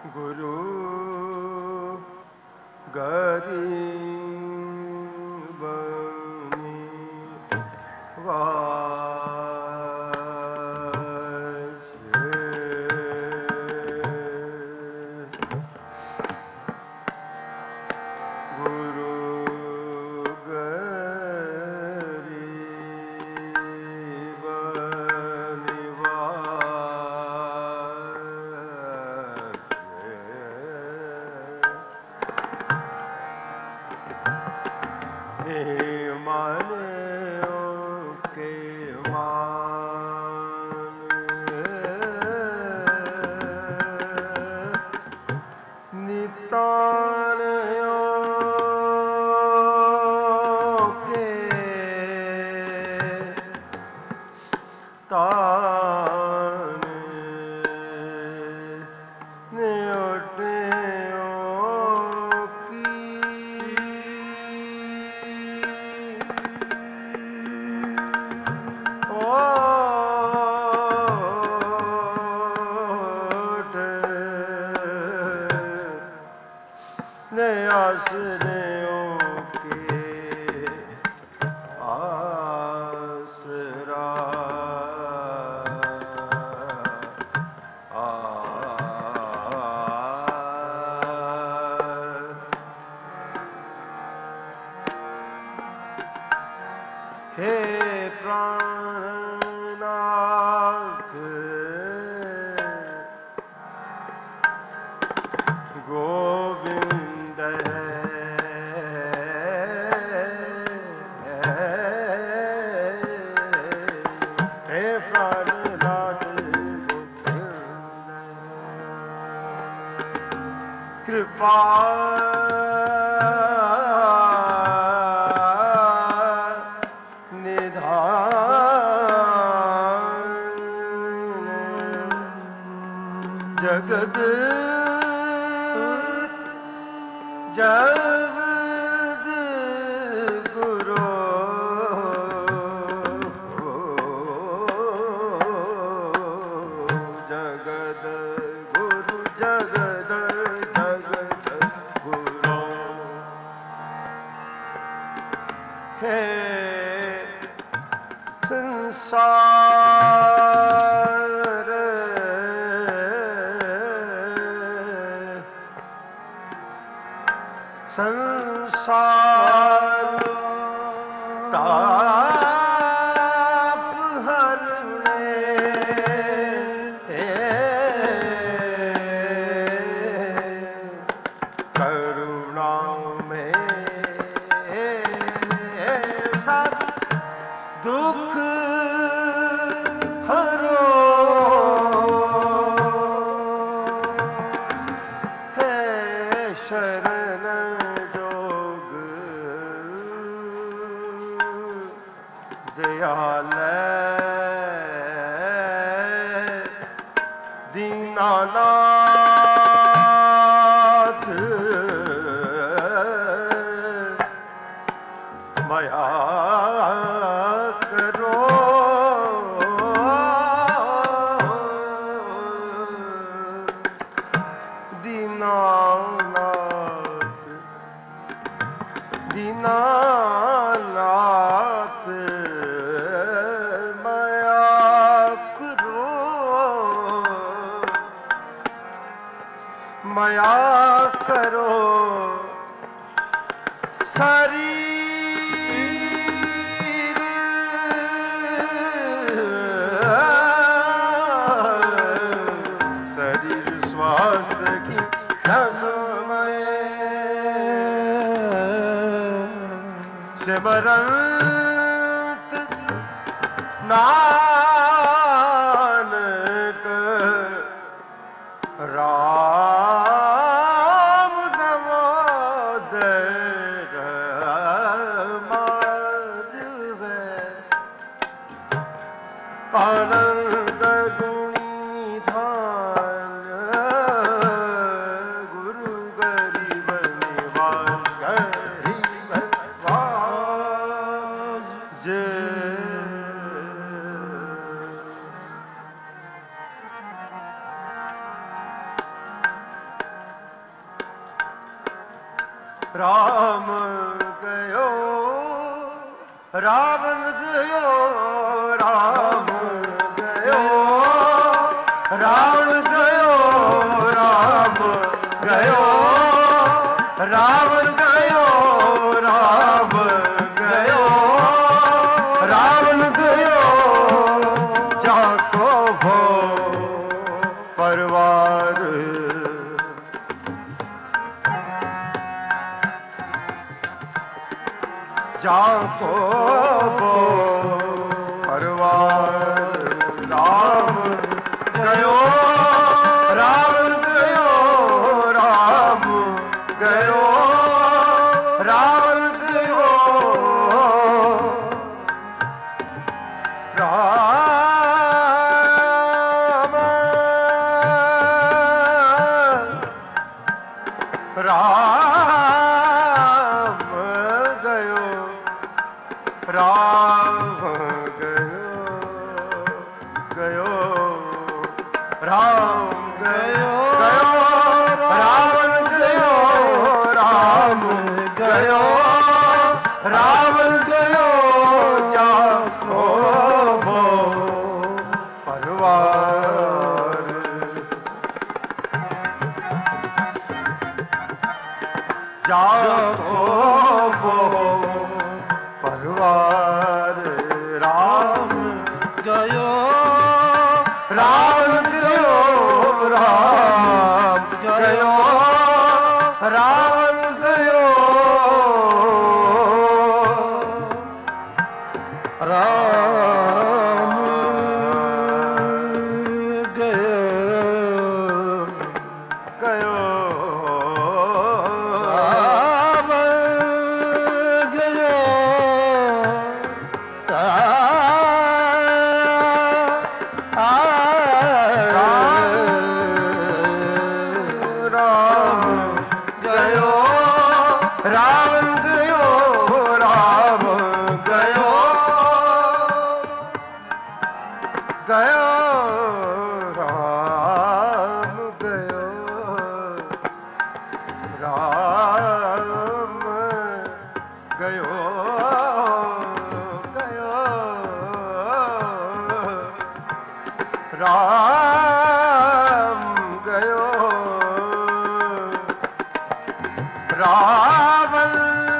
ਗੁਰੂ ਗਰੀਬਨੀ राम गयो रावण गयो राम गयो रावण गयो राम गयो रावण गयो राम गयो रावण गयो जाको भो परवार जाको भो परवार राम गयो रावण गयो राम गयो रावण गयो राम राम गयो राम गयो गयो राम गयो गयो रावण गयो राम गयो रावण गयो जाको भो परवार जाको भो परवार राम गयो राम गयो राम गयो राम गयो राम गयो गयो रावण गयो राम गयो गयो राम गयो राम गयो गयो राम गयो रावण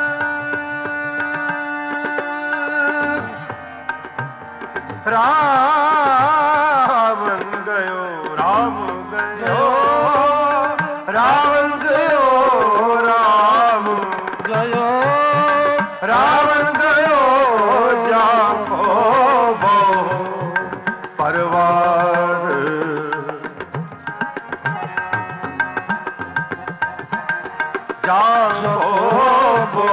रावण गयो राम गयो रावण गयो राम गयो रावण गयो जाको भो परवार जाको भो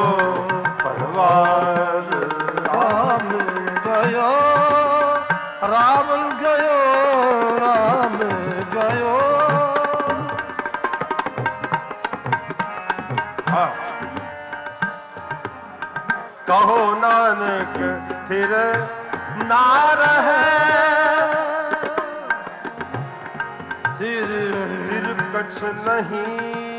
परवार राम गयो रावण गयो राम गयो कहो नानक फिर ना रहे फिर कुछ नहीं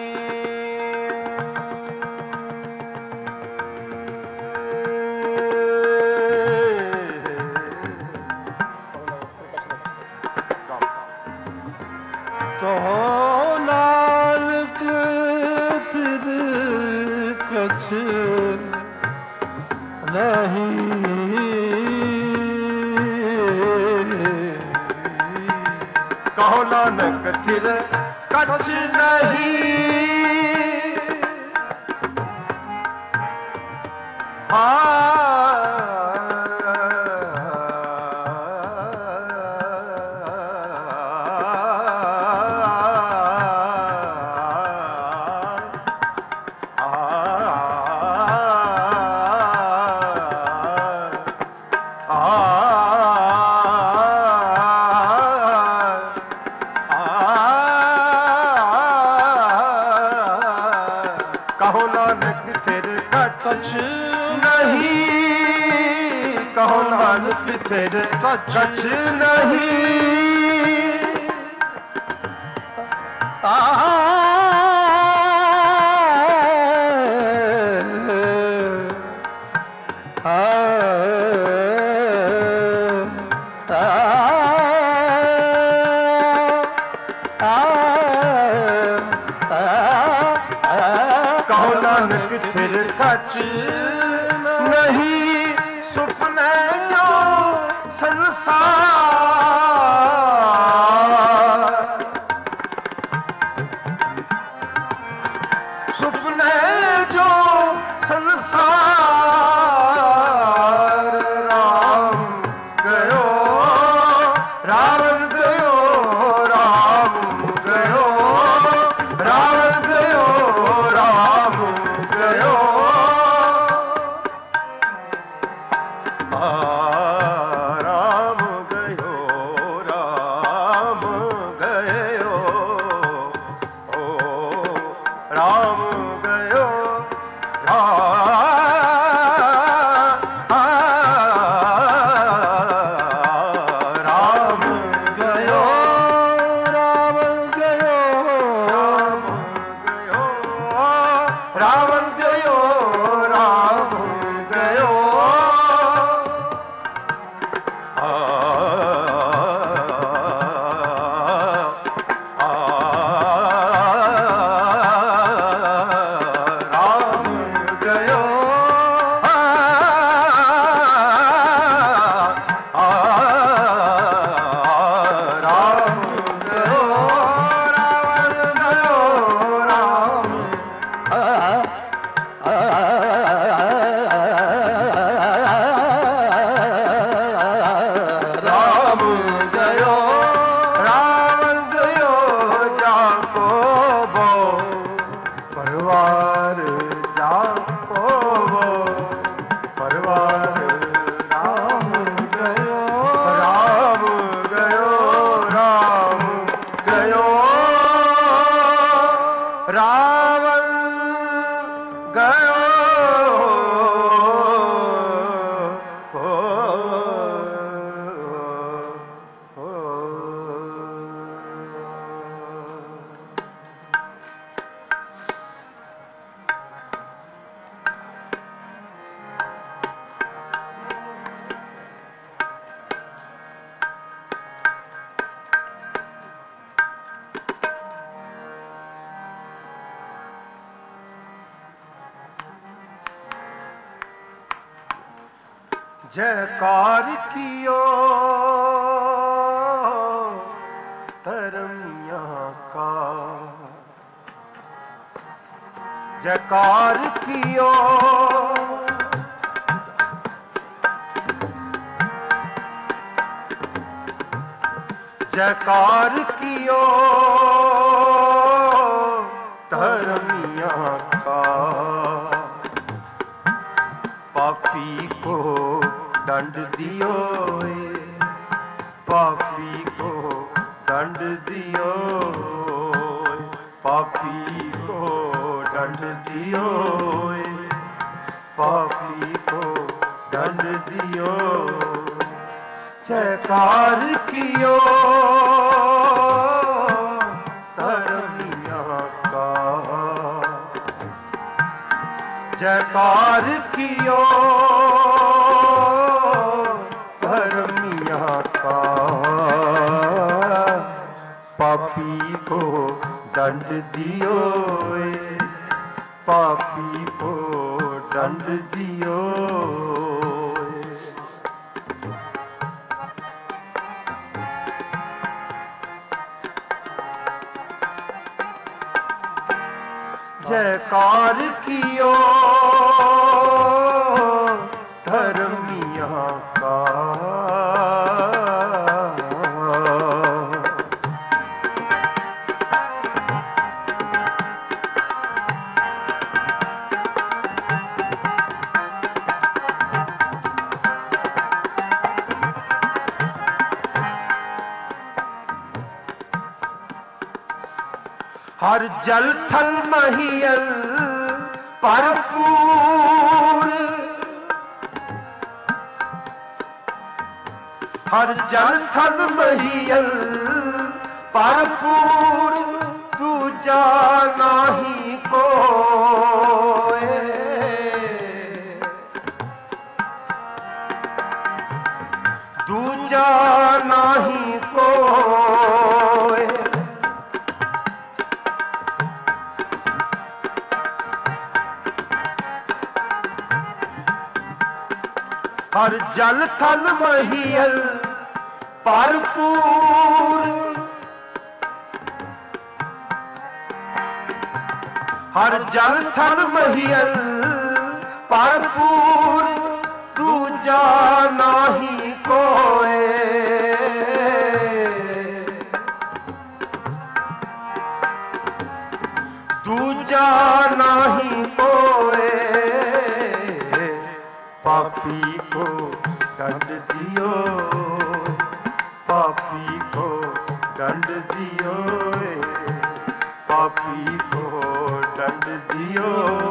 कहो नानक फिर कुछ नहीं कहो नानक फिर कुछ नहीं कहो नानक फिर कुछ नहीं कहो नानक फिर कुछ नहीं नानक थिर कछ नहीं सुपने जो संसार सुपने जो संसार राम गयो रावण गयो राम गयो रावण गयो राम गयो राम गयो राम गयो ओ राम गयो राम गयो रावण गयो रावण गयो राम गयो जयकार कियो धर्मिया का जयकार कियो जयकार कियो धर्मिया का पापी को दंड दियो पापी को दंड दियो पापी को दंड दियो पापी को दंड दियो जयकार कियो धर्मिया का जयकार कियो धर्मिया का पापी को दंड दियो पापी को दंड दियो जयकार कियो धर्मिया का हर जल थल महियल भरपूर हर जल थल महियल भरपूर दूजा नाही कोय दूजा नाही कोय हर जल थल महियल भरपूर, हर जल थल महियल भरपूर, दूजा नाही कोए। दूजा नाही कोए, पापी को दंड दियो, पापी को दंड दियो, पापी को दंड दियो,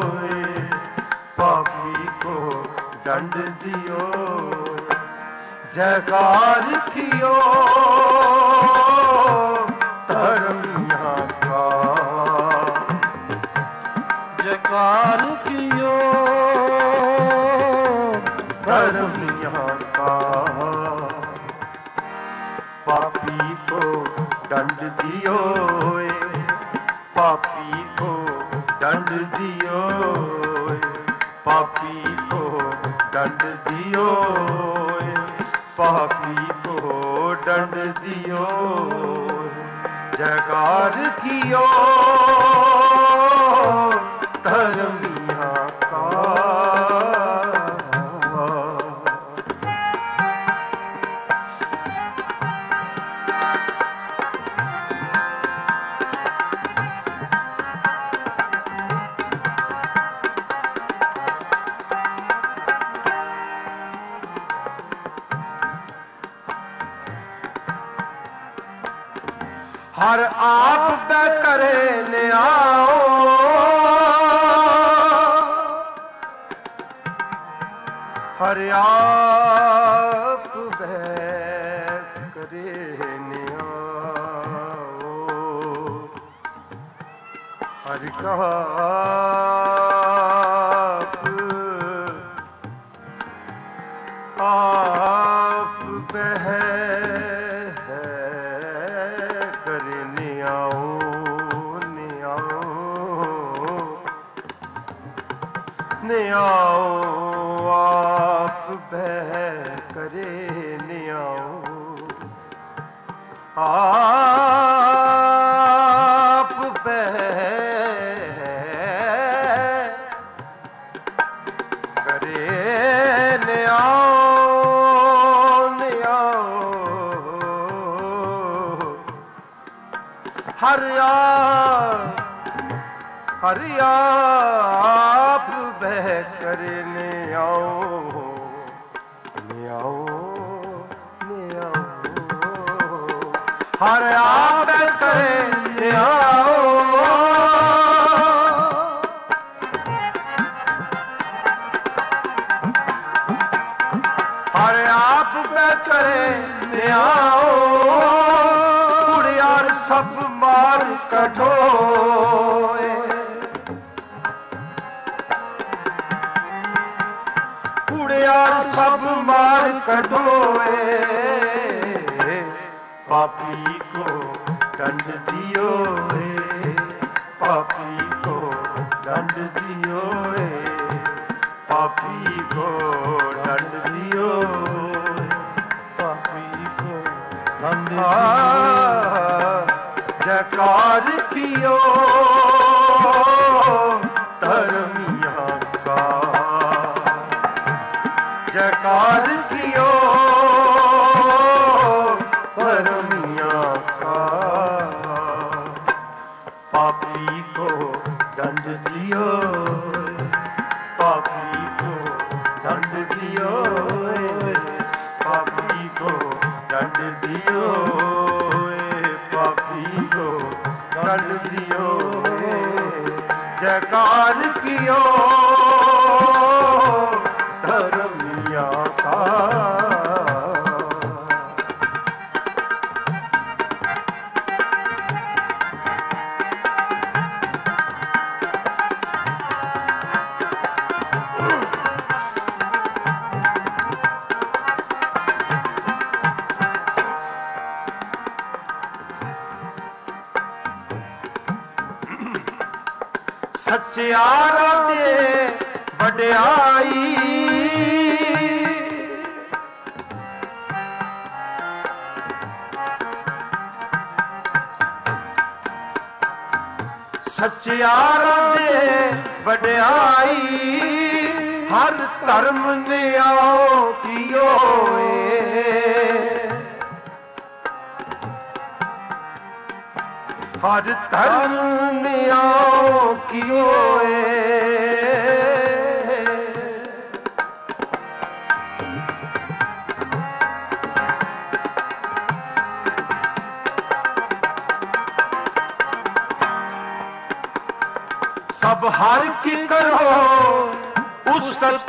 पापी को दंड दियो। जयकार कियो धर्मिया का, जयकार कियो धर्मिया का, पापी को दंड दियो, पापी को दंड दियो, पापी को दंड दियो, पापी को दंड दियो। जयकार कियो धर्मिया का। हर आप पे करे न्याओ, हर आप पे करे न्याओ, हर आप बह न्याओ, आप बह करे न्याओ, आप बह करे न्याओ, न्याओ हर आप बह करे न्याओ, न्याओ न्याओ, हर आप बह करे न्याओ, हर आप बह करे न्याओ, कुड़ियार सब मार कढोए, कुड़ियार सब मार कढोए, पापी को दंड दियो, पापी को दंड दियो, पापी को दंड दियो, पापी को दंड दियो। जयकार कियो धर्मिया का, जयकार कियो धर्मिया का, पापी को दंड दियो, पापी को दंड दियो, पापी को दंड दियो, पापी को दंड दियो। जयकार कियो धर्मिया का। सच्चियारा दे वड्याई, ਸਚਿਆਰਾਂ ਦੇ ਵਡਿਆਈ ਹਰ ਧਰਮ ਨਿਆਉ ਕੀਓ ਹਰ ਧਰਮ ਨਿਆਉ ਕੀਓ ਸਭ ਹਰ ਕੀ ਕਰੋ ਉਸਤਤ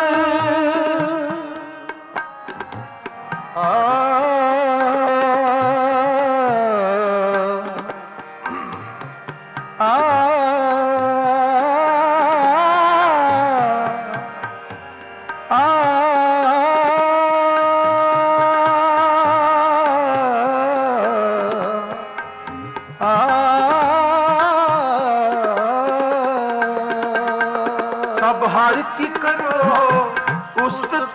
ਸਭ ਹਰ ਕੀ ਕਰੋ ਉਸਤਤ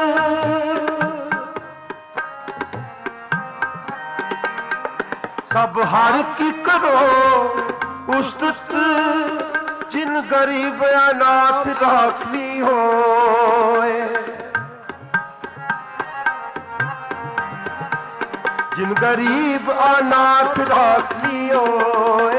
ਸਭ ਹਰ ਕੀ ਕਰੋ ਉਸਤਤ ਜਿਨ ਗਰੀਬ ਅਨਾਥ ਰਾਖੀ ਹੋਏ जिन गरीब अनाथ राख लियोए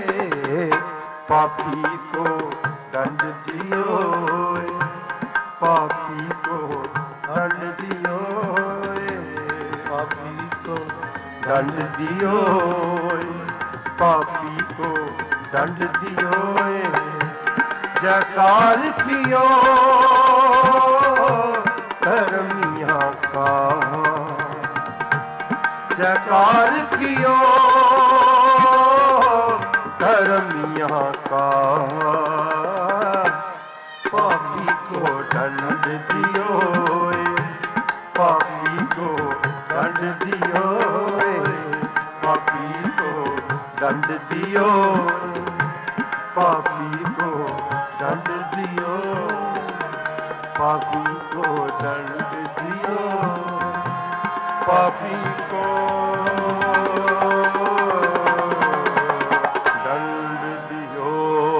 पापी को दंड दियोए पापी को दंड दियोए पापी को दंड दियोए पापी को दंड दियोए जयकार कियो धर्मिया का जयकार कियो धर्मिया का पापी को दंड दियो पापी को दंड दियो पापी को दंड दियो पापी को दंड दियो पापी को दंड दियो पापी को दंड दियो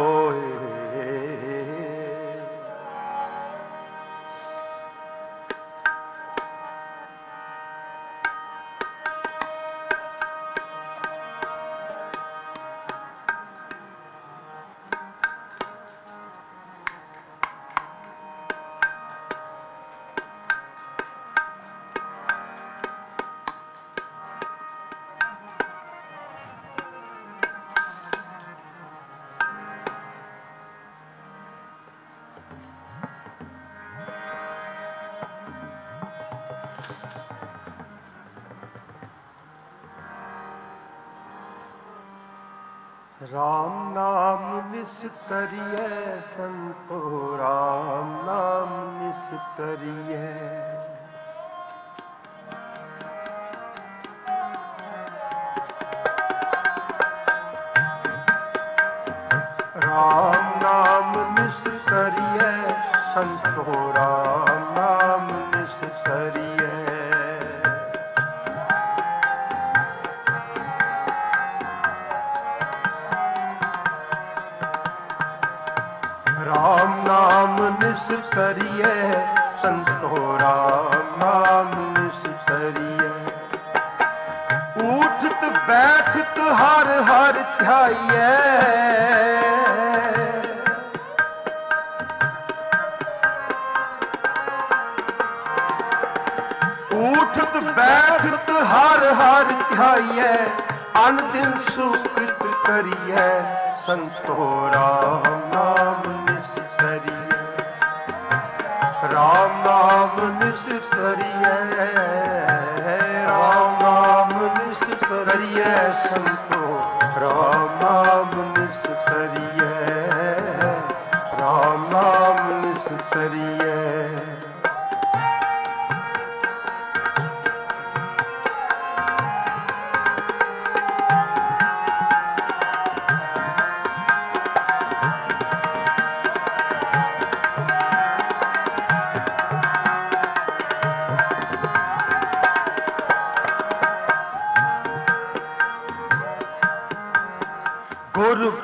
राम नाम निस्तरिय संतो राम नाम निस्तरिय राम नाम निस्तरिय संतो राम नाम निस्तरिय राम नाम निस्तरिय संतो राम नाम निस्तरिय उठत बैठत हर हर ध्याइए उठत बैठत हर हर ध्याइए अन दिन सुकृत करिए संतो राम नाम निस्तरिय राम नाम निस्तरिय राम नाम निस्तरिय संतो राम नाम निस्तरिय राम नाम निस्तरिय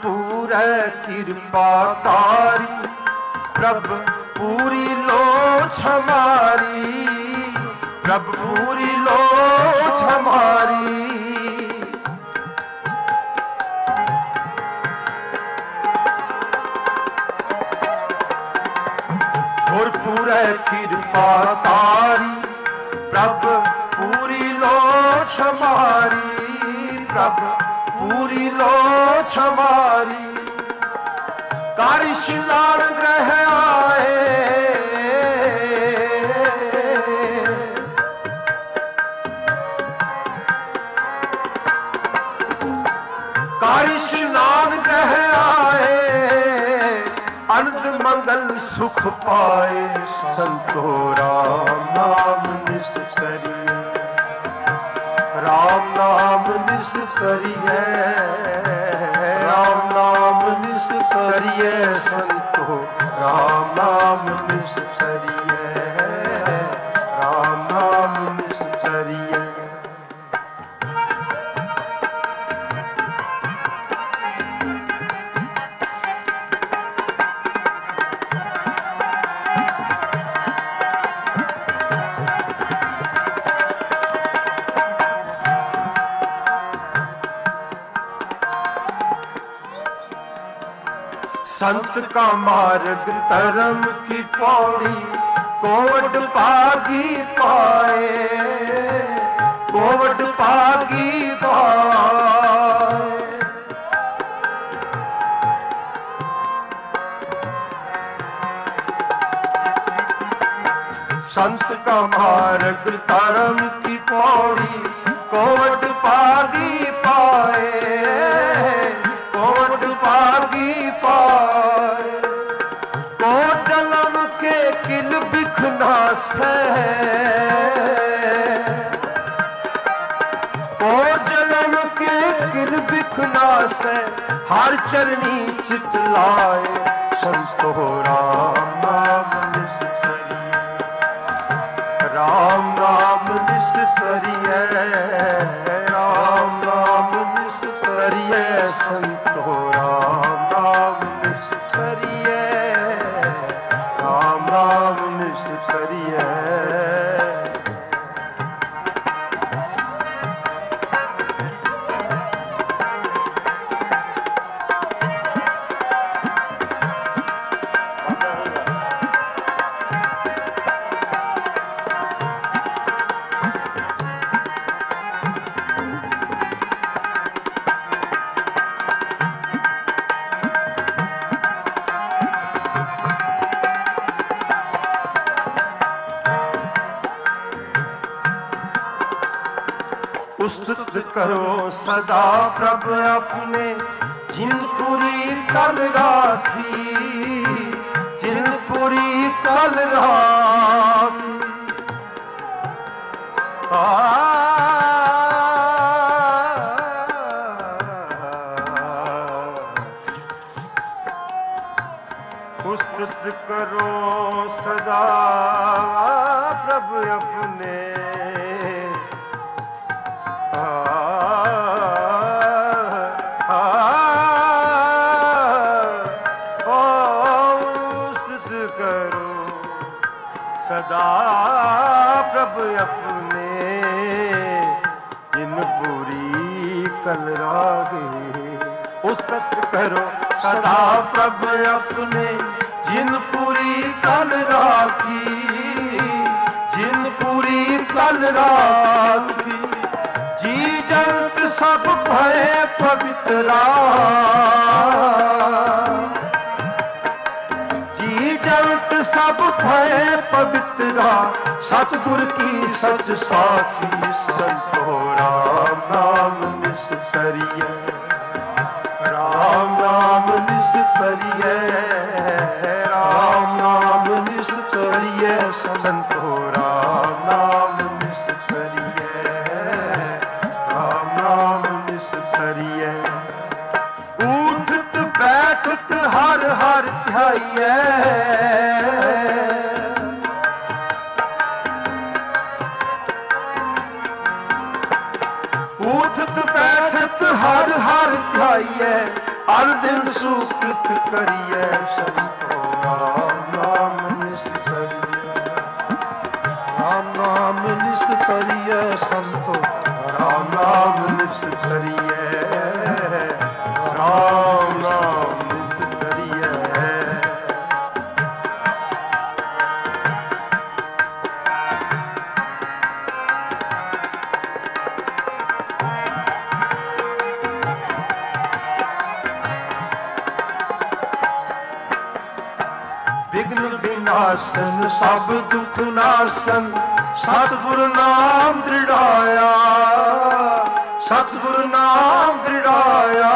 पूरै कृपा तारी, प्रभ पूरी लोच हमारी, प्रभ पूरी लोच हमारी। और पूरै कृपा तारी, प्रभ पूरी लोच हमारी, प्रभ पूरी लोच हमारी। कारी शिलार ग्रह आए, कारी शिलार ग्रह आए, अनंत मंगल सुख पाए। संतो राम नाम निस्सरिए, राम नाम निस्सरिए, राम नाम निस्सरिए। संतो राम नाम निस्सरिए, राम नाम निस्सरिए। संत का मार्ग धर्म की पौड़ी, कोवड पागी पाए, कोवड पागी पाए। संत का मार्ग धर्म की पौड़ी, कोवड पागी पाए, कोवड पागी पाए। को जन्म के किल बिखना से, को जन्म के किल बिखना से, हर चरणी चित लाए। संतो राम नाम निस्सरिए, राम नाम निस्सरिए, राम नाम निस्सरिए। संतो राम नाम निस्सरिए, राम नाम निस्सरिए। उस्तुत करो सदा प्रभु अपने, जिन पूरी कल राखी, जिन पूरी कल राखी। उस्तुत करो सदा प्रभु अपने, सदा प्रभु अपने, जिन पूरी कल रागे। उस्तुत करो सदा प्रभु अपने, जिन पूरी कल राखी, जिन पूरी कल राखी। जी जंत सब भय पवित्रा, जी जंत सब भय पवित्रा। सतगुर की सच साखी। संतो राम नाम निस्सरिए, राम नाम निस्सरिए, राम नाम निस्सरिए। संतो राम नाम निस्सरिए, राम नाम निस्सरिए। उठत बैठत हर हर ध्याइए, उठत बैठत हर हर ध्याइए। ਹਰ ਦਿਨ ਸੁਕ੍ਰਿਤ ਕਰੀਐ ਸੰਤੋ ਰਾਮ ਨਾਮ ਨਿਸਤਰੀਐ ਰਾਮ ਨਾਮ ਨਿਸਤਰੀਐ ਸੰਤੋ ਰਾਮ ਨਾਮ ਨਿਸਤਰੀਐ ਰਾਮ ਨਾਮ ਨਿਸਤਰੀਐ ਵਿਗਨ ਵਿਨਾਸ਼ਨ ਸਭ ਦੁਖ ਨਾਸ਼ਨ ਸਤਿਗੁਰ ਨਾਮ ਦ੍ਰਿੜਾਇਆ ਸਤਿਗੁਰ ਨਾਮ ਦ੍ਰਿੜਾਇਆ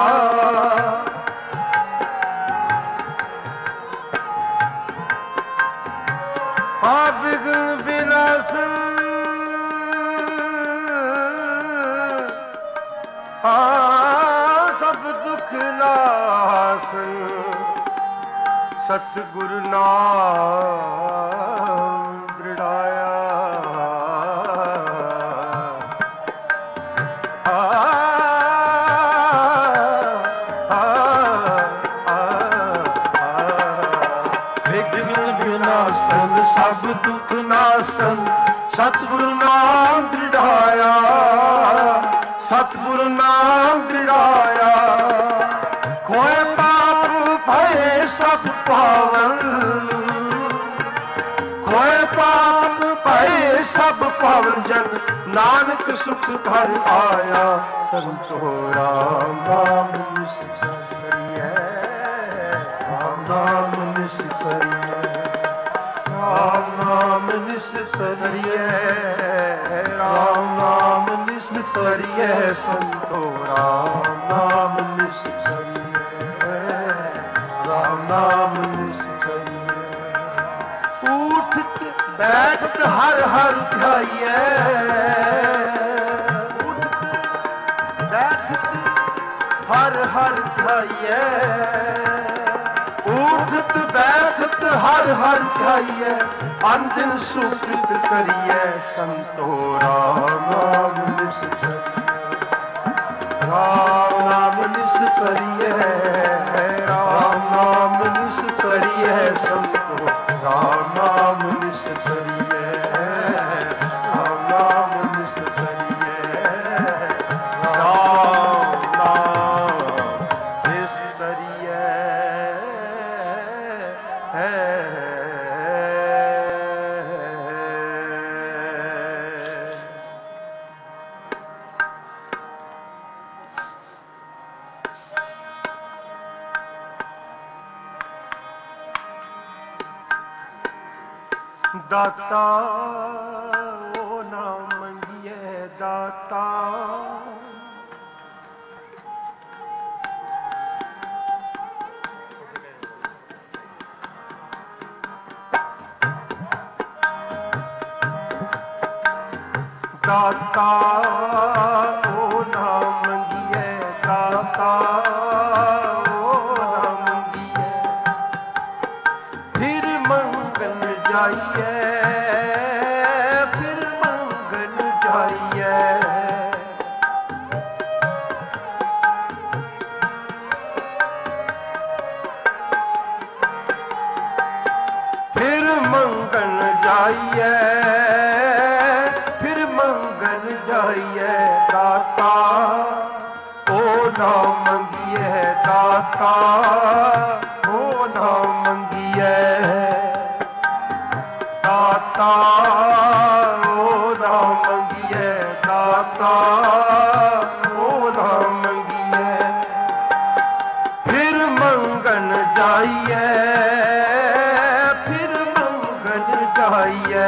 ਆ ਵਿਗਨ ਵਿਨਾਸ਼ਨ ਆ ਸਭ ਦੁਖ ਨਾਸ਼ਨ ਸਤਿਗੁਰ ਨਾਮ ਦ੍ਰਿੜਾਇਆ ਵਿਘਨ ਵਿਨਾਸ਼ਨ ਸਭ ਦੁਖ ਨਾਸ਼ਨ ਸਤਿਗੁਰ ਨਾਮ ਦ੍ਰਿੜਾਇਆ ਸਤਿਗੁਰ ਨਾਮ ਦ੍ਰਿੜਾਇਆ ਕੋਇ ਪਾਪ ਭਏ ਸਭ ਪਾਵਨ ਕੋਇ ਪਾਪ ਭਏ ਸਭ ਪਾਵਨ ਜਨ ਨਾਨਕ ਸੁਖ ਘਰ ਆਇਆ ਸੰਤੋ ਰਾਮ ਨਾਮ ਨਿਸਤਰੀਐ ਰਾਮ ਨਾਮ ਨਿਸਤਰੀਐ ਰਾਮ ਨਾਮ ਨਿਸਤਰੀਐ ਰਾਮ ਨਾਮ ਨਿਸਤਰੀਐ ਸੰਤੋ ਰਾਮ ਨਾਮ ਨਿਸਤਰੀਐ ਰਾਮ ਨਾਮ ਨਿਸਤਰੀਐ ਉਠਤ ਬੈਠਤ ਹਰ ਹਰ ਧਿਆਈਐ ਬੈਠਤ ਹਰ ਹਰ ਧਿਆਈਐ ਉਠਤ ਬੈਠਤ ਹਰ ਹਰ ਧਿਆਈਐ ਅੰਦਿਨ ਸੁਕ੍ਰਿਤ ਕਰੀਐ ਸੰਤੋ ਰਾਮ ਨਾਮ ਨਿਸਤਰੀਐ ਰਾਮ ਨਾਮ ਨਿਸਤਰੀਐ ਰਾਮ ਨਾਮ ਨਿਸਤਰੀਐ ਸੰਤੋ ਰਾਮ ਨਾਮ ਨਿਸਤਰੀਐ ਰਾਮ ਨਾਮ ਨਿਸਤਰੀਐ ਰਾਮ ਨਾਮ ਨਿਸਤਰੀਐ ਦਾਤਾ ਉਹ ਨਾ ਮੰਗੀਏ ਦਾਤਾ ਦਾਤਾ ਉਹ ਨਾ ਮੰਗੀਏ ਦਾਤਾ ਉਹ ਨਾ ਮੰਗੀਏ ਫਿਰ ਮੰਗਣ ਜਾਈਏ ਫਿਰ ਮੰਗਣ ਜਾਈਏ ਫਿਰ ਮੰਗਣ ਜਾਈਏ ਫਿਰ ਮੰਗਣ ਜਾਈਏ ਦਾਤਾ ਉਹ ਨਾ ਮੰਗੀਏ ਦਾਤਾ ਉਹ ਨਾ ਮੰਗੀਏ ਦਾਤਾ ਉਹ ਨਾ ਮੰਗੀਏ ਦਾਤਾ ਉਹ ਨਾ ਮੰਗੀਏ ਫਿਰ ਮੰਗਣ ਜਾਈਏ ਫਿਰ ਮੰਗਣ ਜਾਈਏ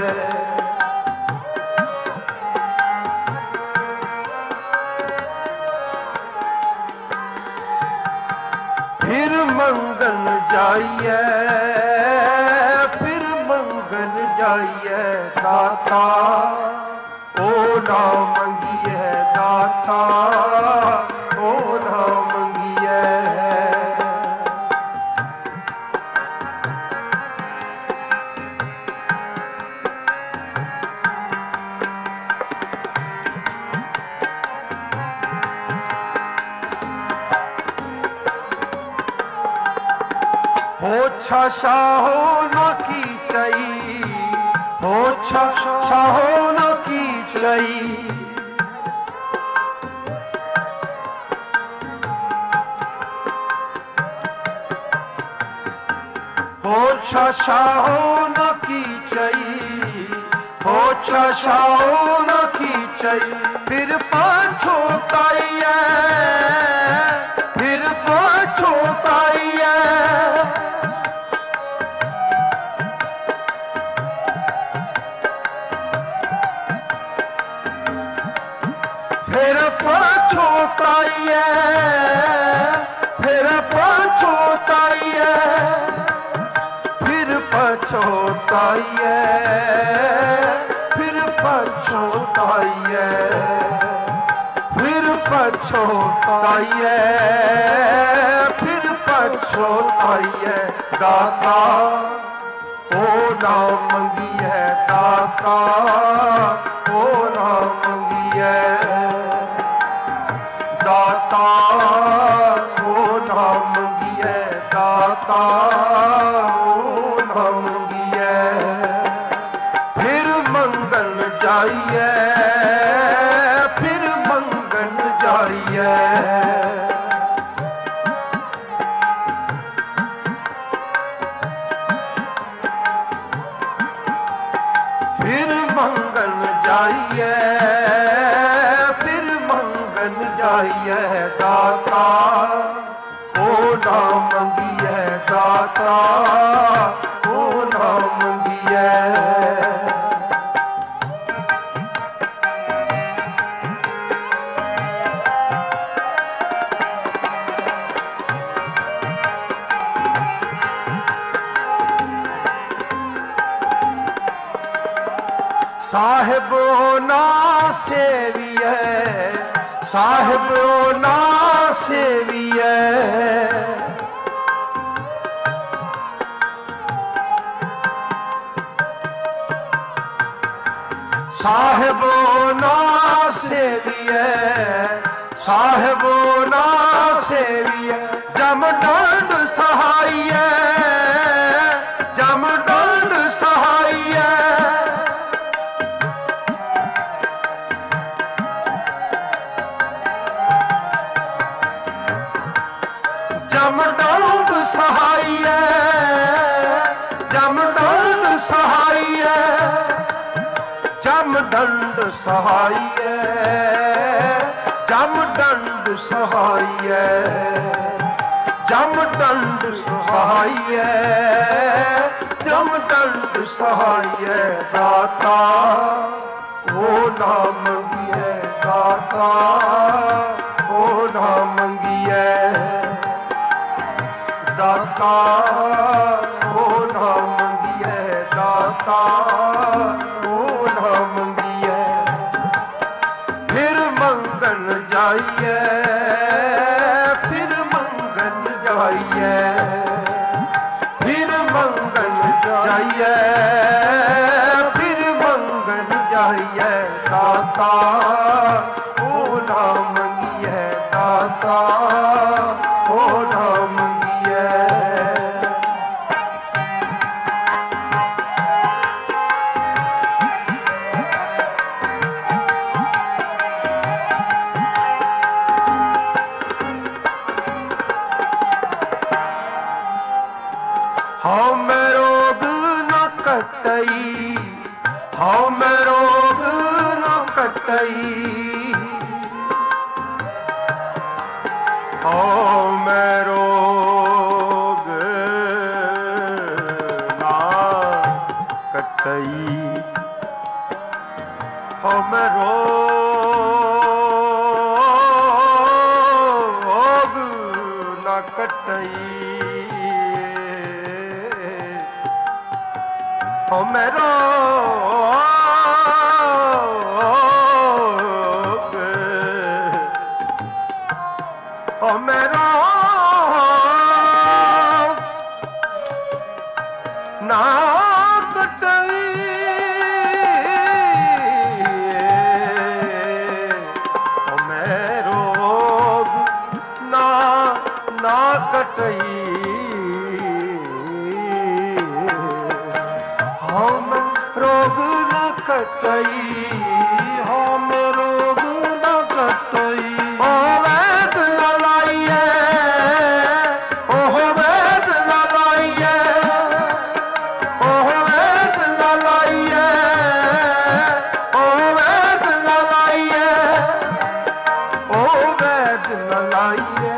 ਫਿਰ ਮੰਗਣ ਜਾਈਏ ਫਿਰ ਮੰਗਣ ਜਾਈਏ ਦਾਤਾ ਉਹ ਨਾ ਮੰਗੀਏ ਦਾਤਾ ਉਹ ਨਾ ਮੰਗੀਏ हो छाहो न की चई, हो छाहो न की चई। हो छाहो न की चई, हो छाहो न की चई। फिर पछताई फिर पछताई फिर पछताई फिर पछताई फिर पछताई फिर पछताई फिर पछताई फिर पछताई। दाता ओ ना मंगिए, दाता ओ ना मंगिए, दाता ओ ना मंगिए, दाता ओ ना मंगिए। फिर मंगल जाइए, फिर मंगल जाइए। फिर मंगल जाइए, फिर मंगल जाइए। दाता ओ ना मंगिए, दाता ओ ना मंगिए। साहिबो ना सेविए, साहिबो ना सेविए। साहिबो ना सेविए, साहिबो ना सेविए। जमदंड सहाइए, जमदंड सहाइए। जमदंड सहाइए, जमदंड सहाइए, जमदंड सहाइए, जमदंड सहाइए, जमदंड सहाइए, जमदंड सहाइए। दाता ओ ना मंगिए, दाता ओ ना मंगिए, दाता ओ ना मंगिए, दाता ओ ना मंगिए। फिर मंगल जाइए, फिर मंगल जाइए, फिर मंगल जाइए, फिर मंगल जाइए। दाता ओ ना मंगिए, दाता ओ ना मंगिए। हम रोग न कटई, हम रोग न कटई, हम रोग ना कटई, हम रोग न कटई। हम रोग हम रोग ना कटई, हम रोग ना कटई। हम रोग न कटई, हम रोग न कटई। ओ वैद न लाइए, ओह वैद न लाइए, ओह वैद न लाइए, ओह वैद न लाइए, ओह वैद न लाइए,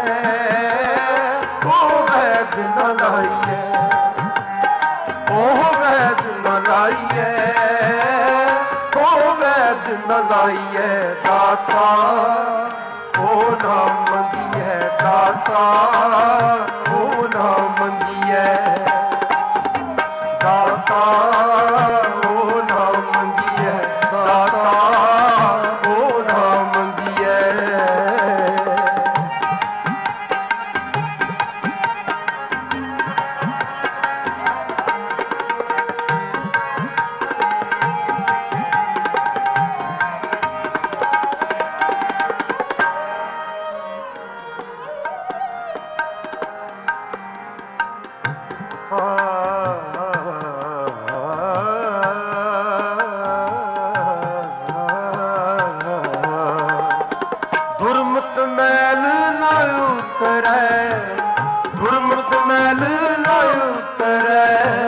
ओह वैद न लाइए, ओह वैद न लाइए, ओह वैद न लाइए। दाता ओ ना मंगिए, दाता ओ ना मंगिए, दाता ओ ना मंगिए, दाता ओ ना मंगिए। धुरमत मैल न उतरै, धुरमत मैल न उतरै,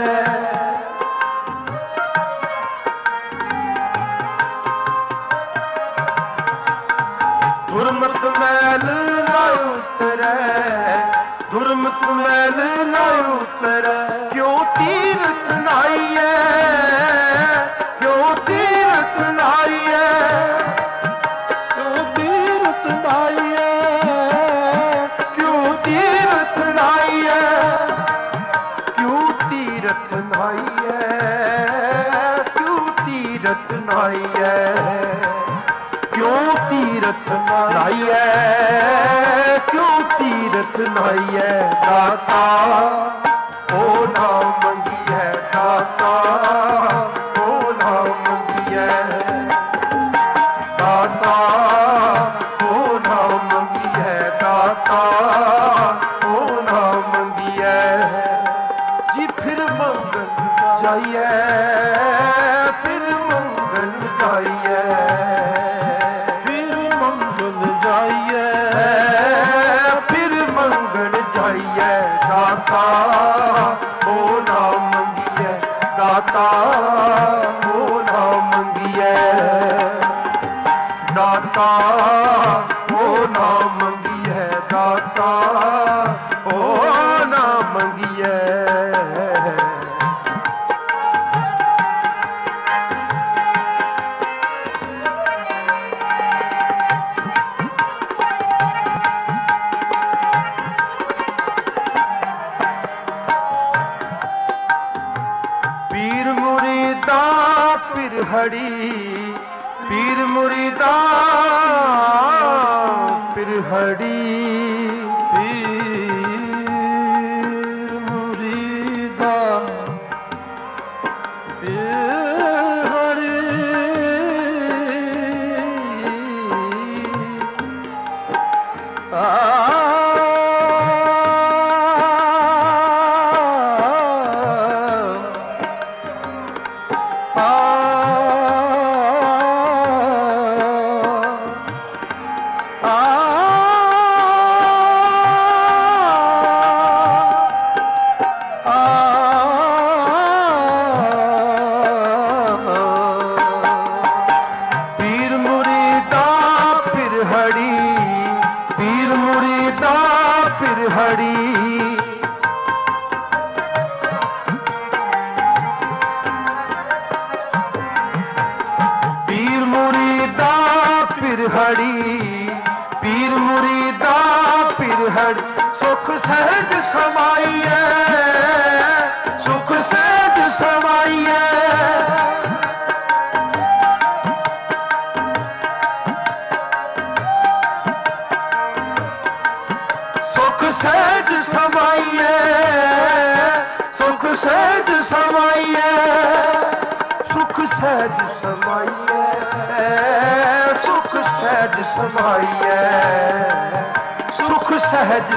धुरमत मैल न उतरै, धुरमत मैल न उतरै। क्यों तीरथ नाइए, क्यों तीरथ नाइए, क्यों तीरथ नाइए, क्यों तीरथ नाइए, क्यों तीरथ नाइए, क्यों तीरथ नाइए, क्यों तीरथ नाइए, क्यों तीरथ नाइए। दाता ओ ना मंगिए, दाता ओ ना मंगिए, दाता ओ ना मंगिए, दाता ओ ना मंगिए। जी फिर मंगल जाइए, फिर मंगल जाइए, फिर मंगल जाइए, फिर मंगल जाइए। दाता ओ ना मंगिए, दाता ओ ना मंगिए, दाता ओ ना मंगिए, दाता ओ ना मंगिए। पीर मुरीदा पिर हड़ी, पीर मुरीदा पिर हड़ी, पीर मुरीदा पिर हड़ी। पीर मुरीदा फिर हड़ी, पीर मुरीदा फिर हड़ी, पीर मुरीदा फिर हड़ी, पीर मुरीदा फिर हड़ी। सुख सहज समाइए, सुख सहज समाइए, सुख सहज समाइए, सुख सहज समाइए, सुख सहज समाइए, सुख सहज समाइए, सुख सहज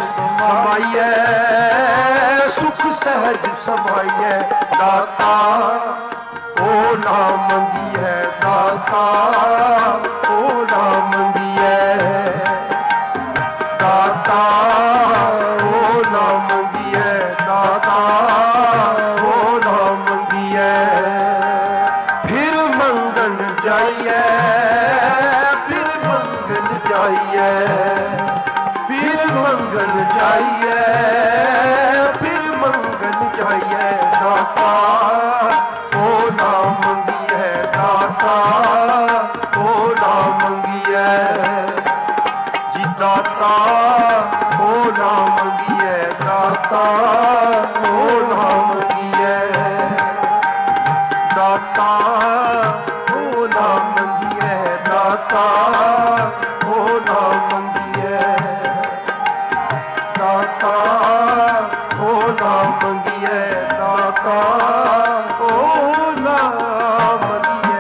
समाइए, सुख सहज समाइए। दाता ना मंगिए दाता ओ ना मंगिए दाता ओ ना मंगिए दाता ओ ना मंगिए फिर मंगन जाइए फिर मंगन जाइए फिर मंगन जाइए फिर मंगन जाइए दाता ओ ना मंगिए दाता ओ ना मंगिए जी दाता ओ ना मंगिए दाता ओ ना मंगिए दाता ओ ना मंगिए दाता ओ ना मंगिए दाता ओ ना मंगिए दाता ओ ना मंगिए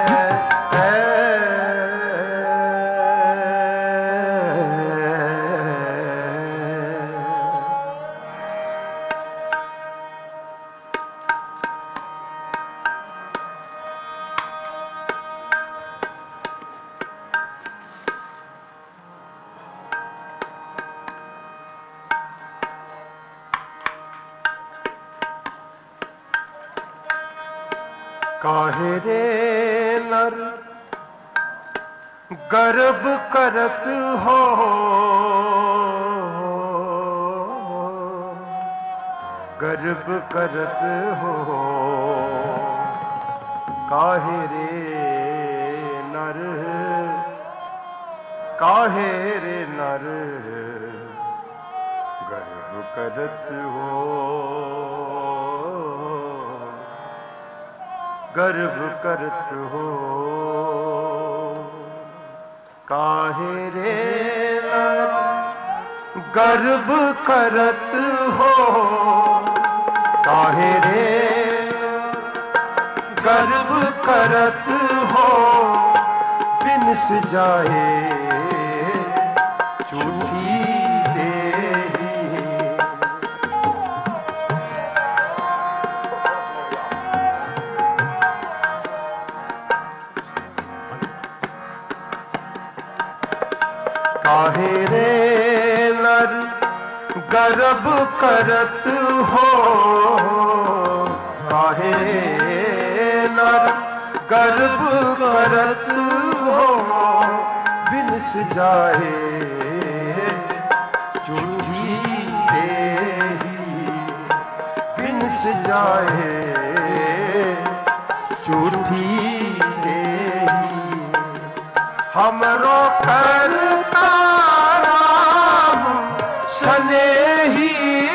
काहे रे नर गर्भ करत हो गर्भ करत हो काहे रे नर काहे रे नर गर्भ करत हो गर्भ करत हो काहे रे गर्भ करत हो काहे रे गर्भ करत हो बिनस जाए झूठी काहे रे नर गर्भ करत हो काहे रे नर गर्भ करत हो बिनस जाए झूठी देही बिनस जाए झूठी देही हमरो करता राम स्नेही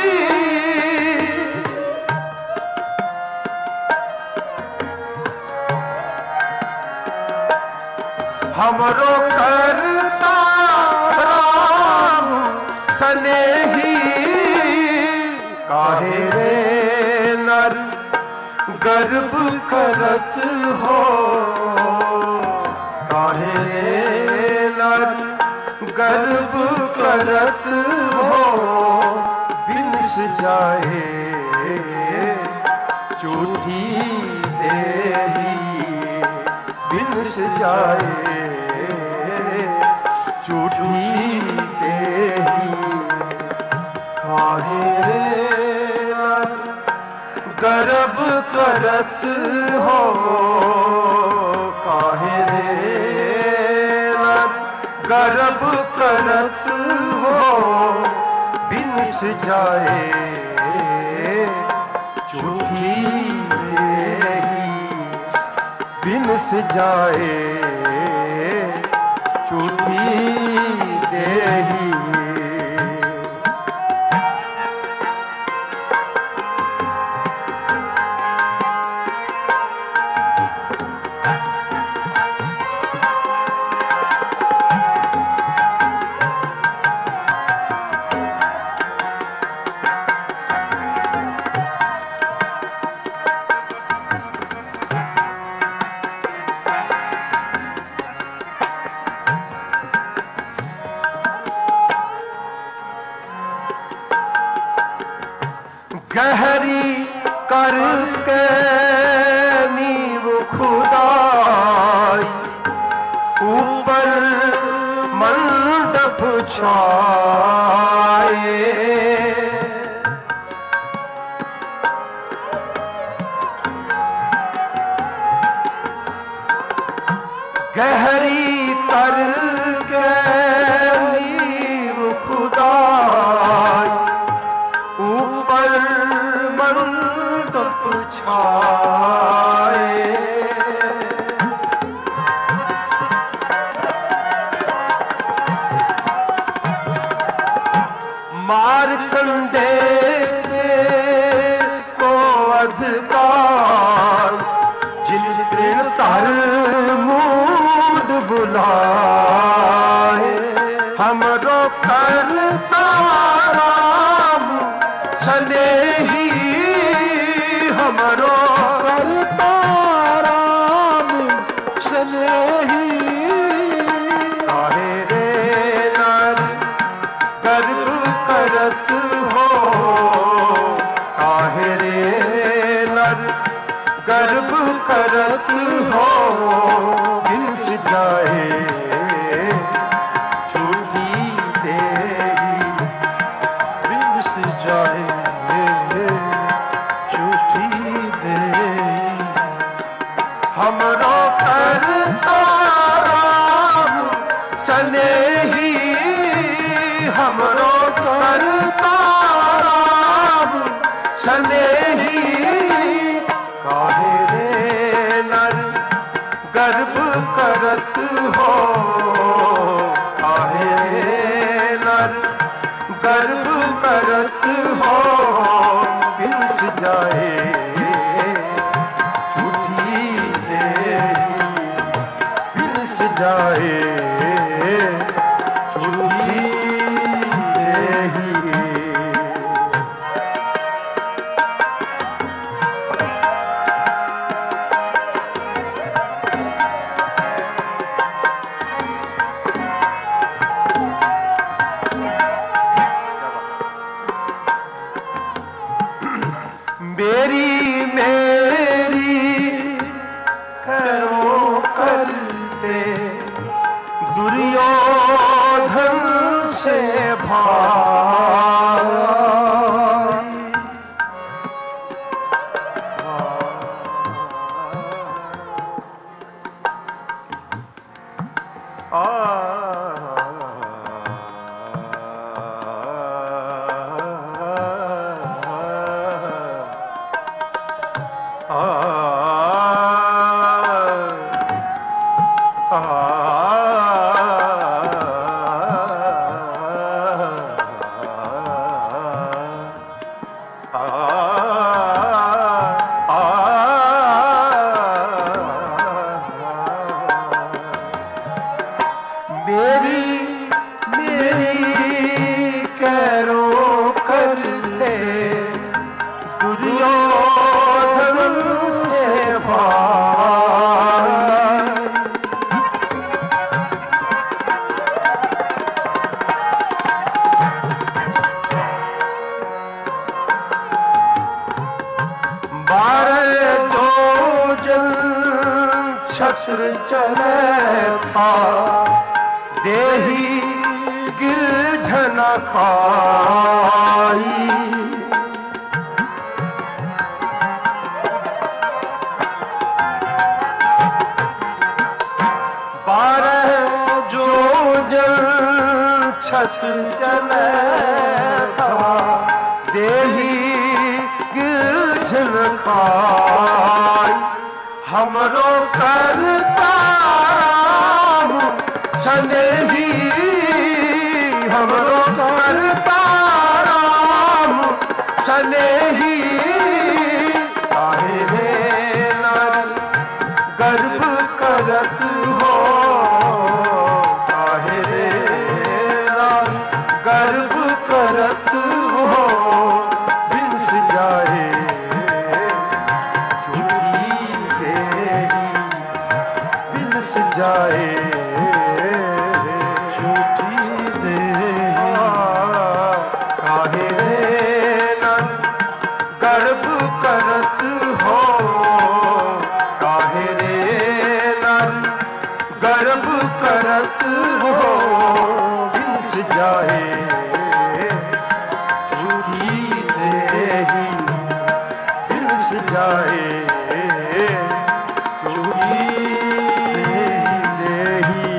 हमरो करता राम स्नेही काहे रे नर गर्भ करत हो काहे रे नर गर्भ करत हो बिनस जाए झूठी देही बिनस जाए झूठी देही काहे रे नर गर्भ करत हो काहे रे नर गर्भ करत हो बिनस जाए झूठी देही बिनस जाए झूठी देही गहरी करके नींव छाए। गहरी तर नीव खुदाई, ऊपर मंडप छाए। मारकंडे को अधिकार, जिन तृण तर मूड बुलाए। हमरो करता राम सनेही, हमरो करता राम सनेही। काहे रे नर गर्व करत हो, काहे रे नर गर्व करत हो। बिंस जाए झूठी देही, बिंस जाए झूठी देही। हमरो करता राम सनेही, हमरो करता राम सनेही। काहे रे नर गर्व करत हो, काहे रे नर गर्व करत हो। बिंस जाए झूठी देही, बिंस जाए झूठी देही। मेरी मेरी करो करते, दुर्योधन से भाई। छत्र चले था, देही गिरझन खाई। बारह जो जल छत्र चले था, देही गिरझन खाई। हमरो करता राम सनेही, हमरो करता राम सनेही। काहे रे नर गर्व करत हो, काहे रे नर गर्व करत हो। बिंस जाए जाए झूठी देही। काहे रे नर जाए चूड़ी देही।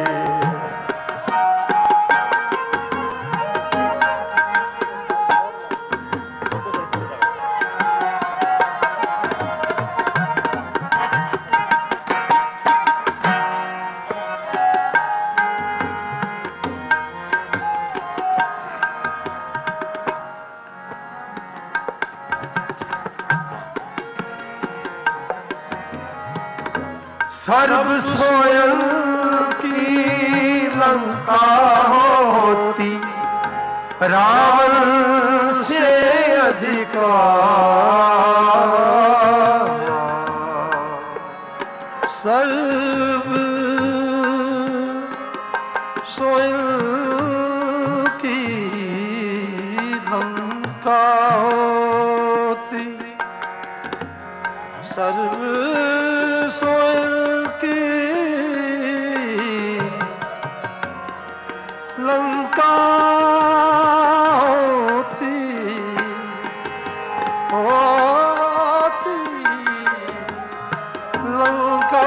सर्व स्वयं की लंका होती रावण से अधिकार। सर्व स्वयं की लंका होती सर्व स्वयं लंका होती लंका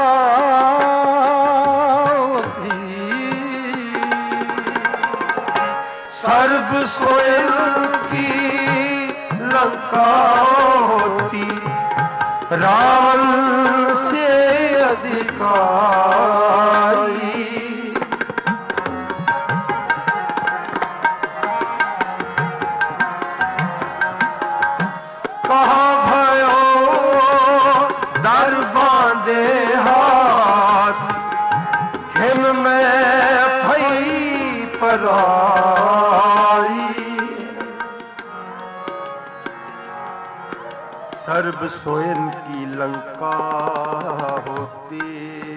होती। सर्व स्वयं की लंका होती रावण से अधिकारी। कहाँ भयो दर बांधे हाथ हिम में भई पराई। सर्व स्वयं की लंका होती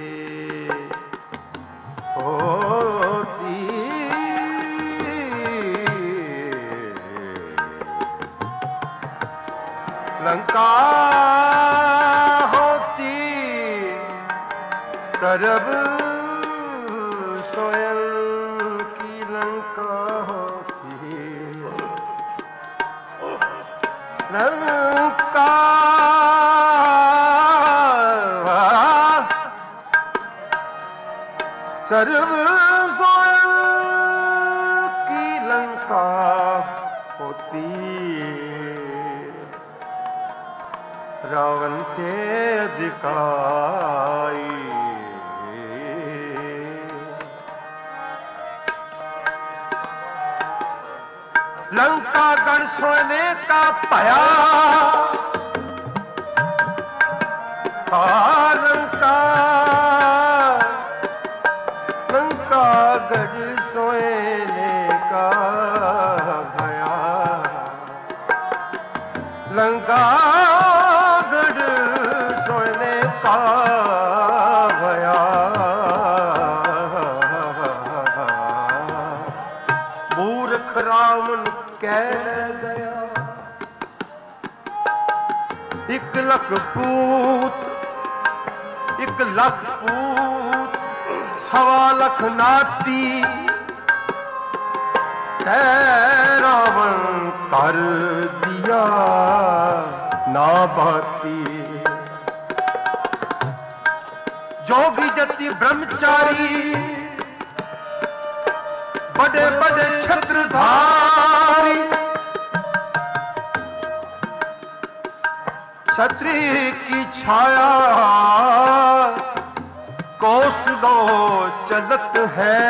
लंका होती सर्व स्वयं की लंका होती लंका सर्व स्वयं की लंका होती रावण से अधिकारी। लंका गण सोने का पया लंका गढ़ सोने का भया। लंका गढ़ सोने का भया। मूर्ख रावण कह गया 1,00,000 पूत 1,00,000 पूत 1,25,000 नाती रावण कर दिया ना बाती। जोगी जति ब्रह्मचारी बड़े बड़े छत्रधारी छत्री की छाया कोसलों चलत है।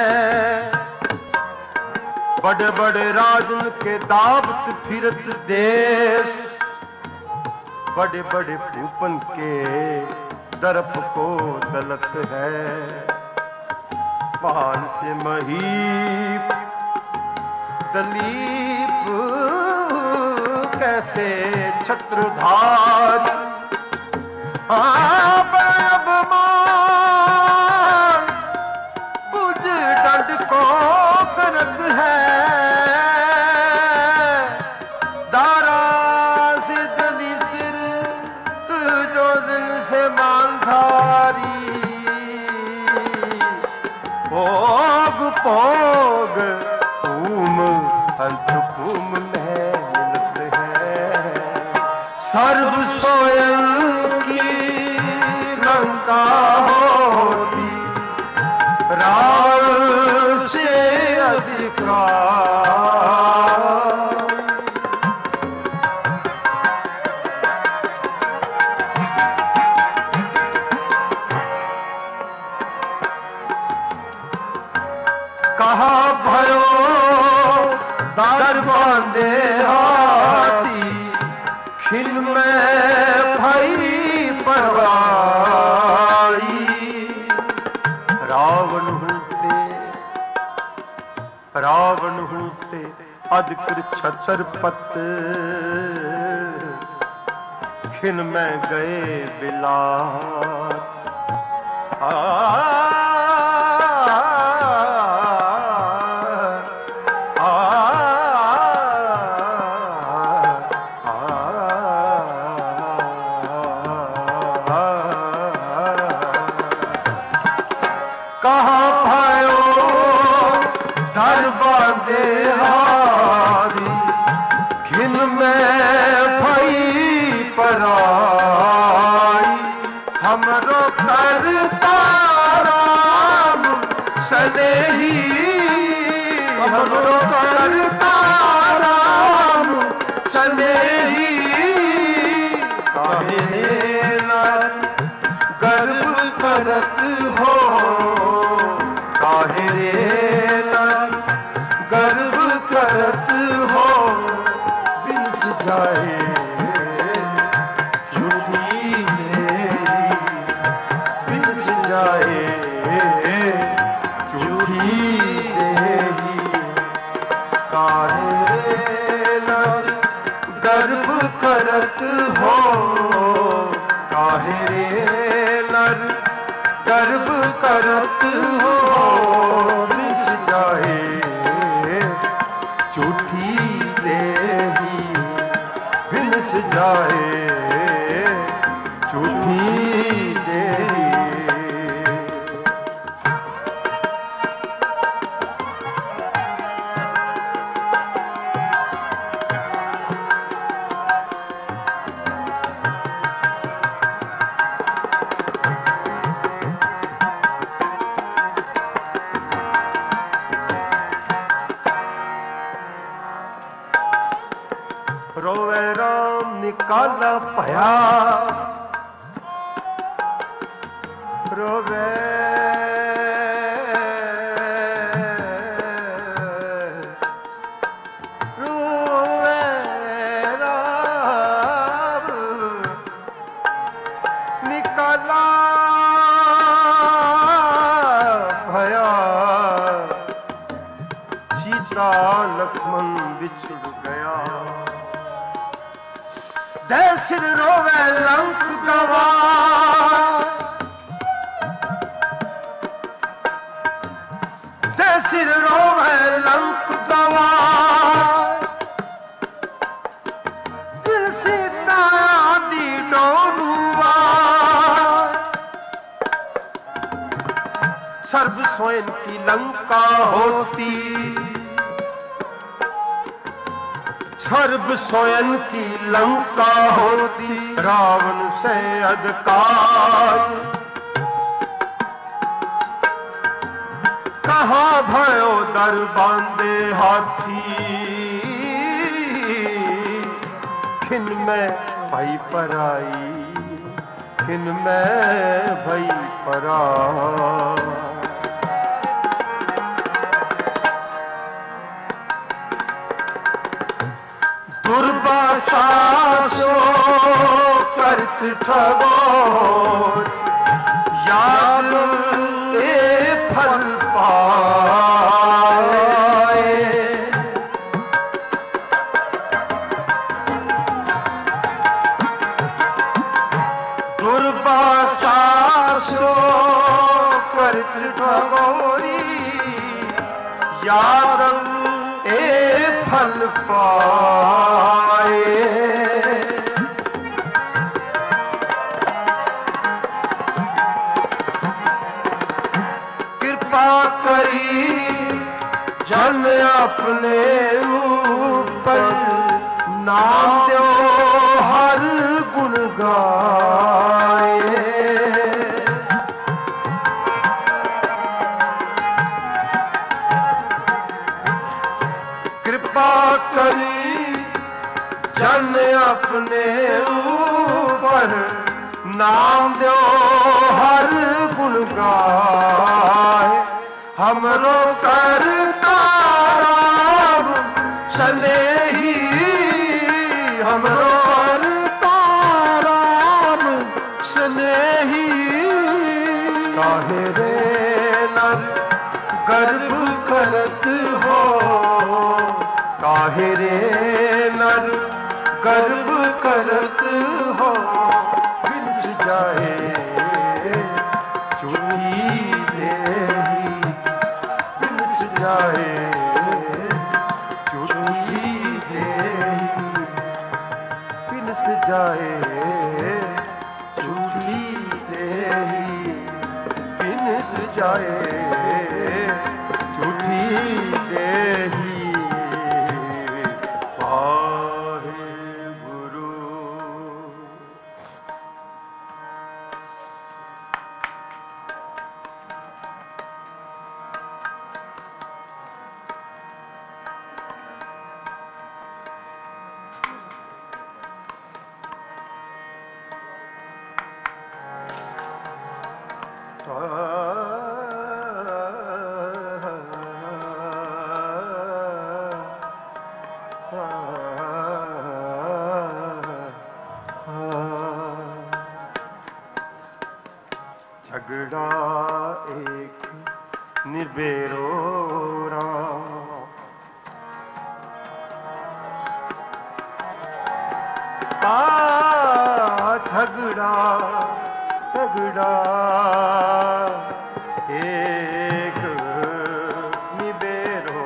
बड़े बड़े राजन के दावत फिरत देश बड़े बड़े भूपन के दर्प को दलत है। महान से महीप दलीप कैसे छत्रधार अपमान बुझ दंड को करत है। दारा से दली सिर तू जो दिल से मानधारी। भोग भोग पूम अंत पूम में मिलत है। सर्व सोयल की लंका होती, रावण से अधिकार। कहा भयो दर बांधे हाथी, खिन में भई परवाई। रावण हूते अधकृ छत्रपत, खिन में गए बिलात। कहा भयो धर बांधे हारी, घिन में भई पराई। हमरो करता राम सनेही, हमरो करता राम सनेही। काहे नर गर्व करत हो, काहे नर गर्व करत हो। बिनस जाए झूठी देरी, बिनस जाए झूठी देरी। काहे नर गर्व करत हो, काहे नर गर्व करत हो। बिस जाए झूठी देही, बिस जाए झूठी देही। रोवे राम निकाला भया, रोवे रोवे राम निकाला भया। सीता लक्ष्मण बिछुड़ गया, सिर रोवे लंक गवार। सिर रोवे लंक गवार, दिल सीता आदि डोरुवार। सर्व स्वयं की लंका होती, सर्व स्वयं की लंका होती। रावण से अधिकार, कहाँ भयो दर बांधे हाथी। खिन में भई पराई, खिन में भई पराई। दुर्वासा सो करत ठगोर, याद ए फल पाए। दुर्वासा सो करत ठगोरी, याद ए फल पाए। कृपा करी जन अपने ऊपर, नाम दो हर जन अपने ऊपर नाम दो हर गुण गाए हमरो करता राम स्नेही हमरो करता राम स्नेही काहे रे नर गर्भ करत हो काहे रे नर गर्भ करत हो बिनस जाए चूड़ी देही बिनस जाए चूड़ी देही बिनस जाए चूड़ी देही बिनस जाए चूड़ी देही झगड़ा एक निबेरो झगड़ा झगड़ा एक निबेरो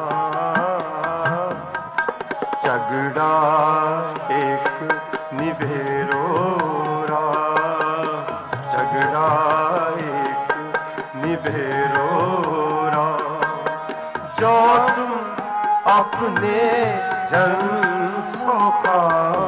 झगड़ा एक निबेरो झगड़ा एक निबेरो जो तुम अपने जन का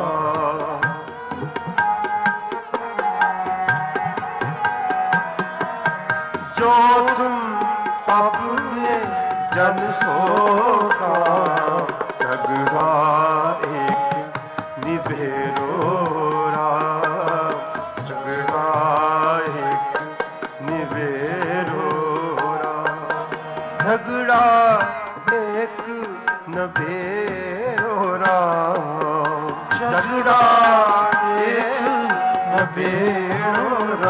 जो तुम अपने जन का झगड़ा एक निबेरो झगड़ा एक निबेरो झगड़ा एक नबेरो झगड़ा एक नबेरो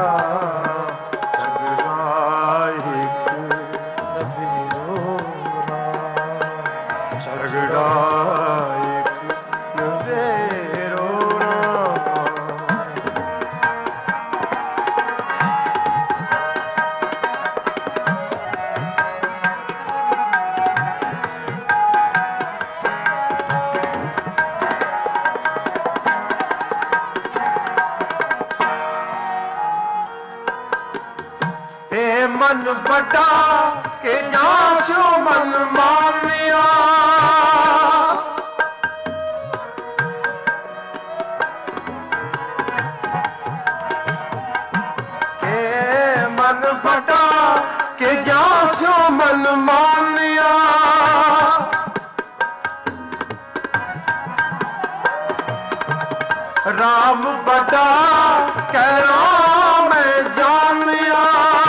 मन बड़ा के जासो मन मानिया के मन बड़ा के जासो मन मानिया राम बड़ा कह राम जानिया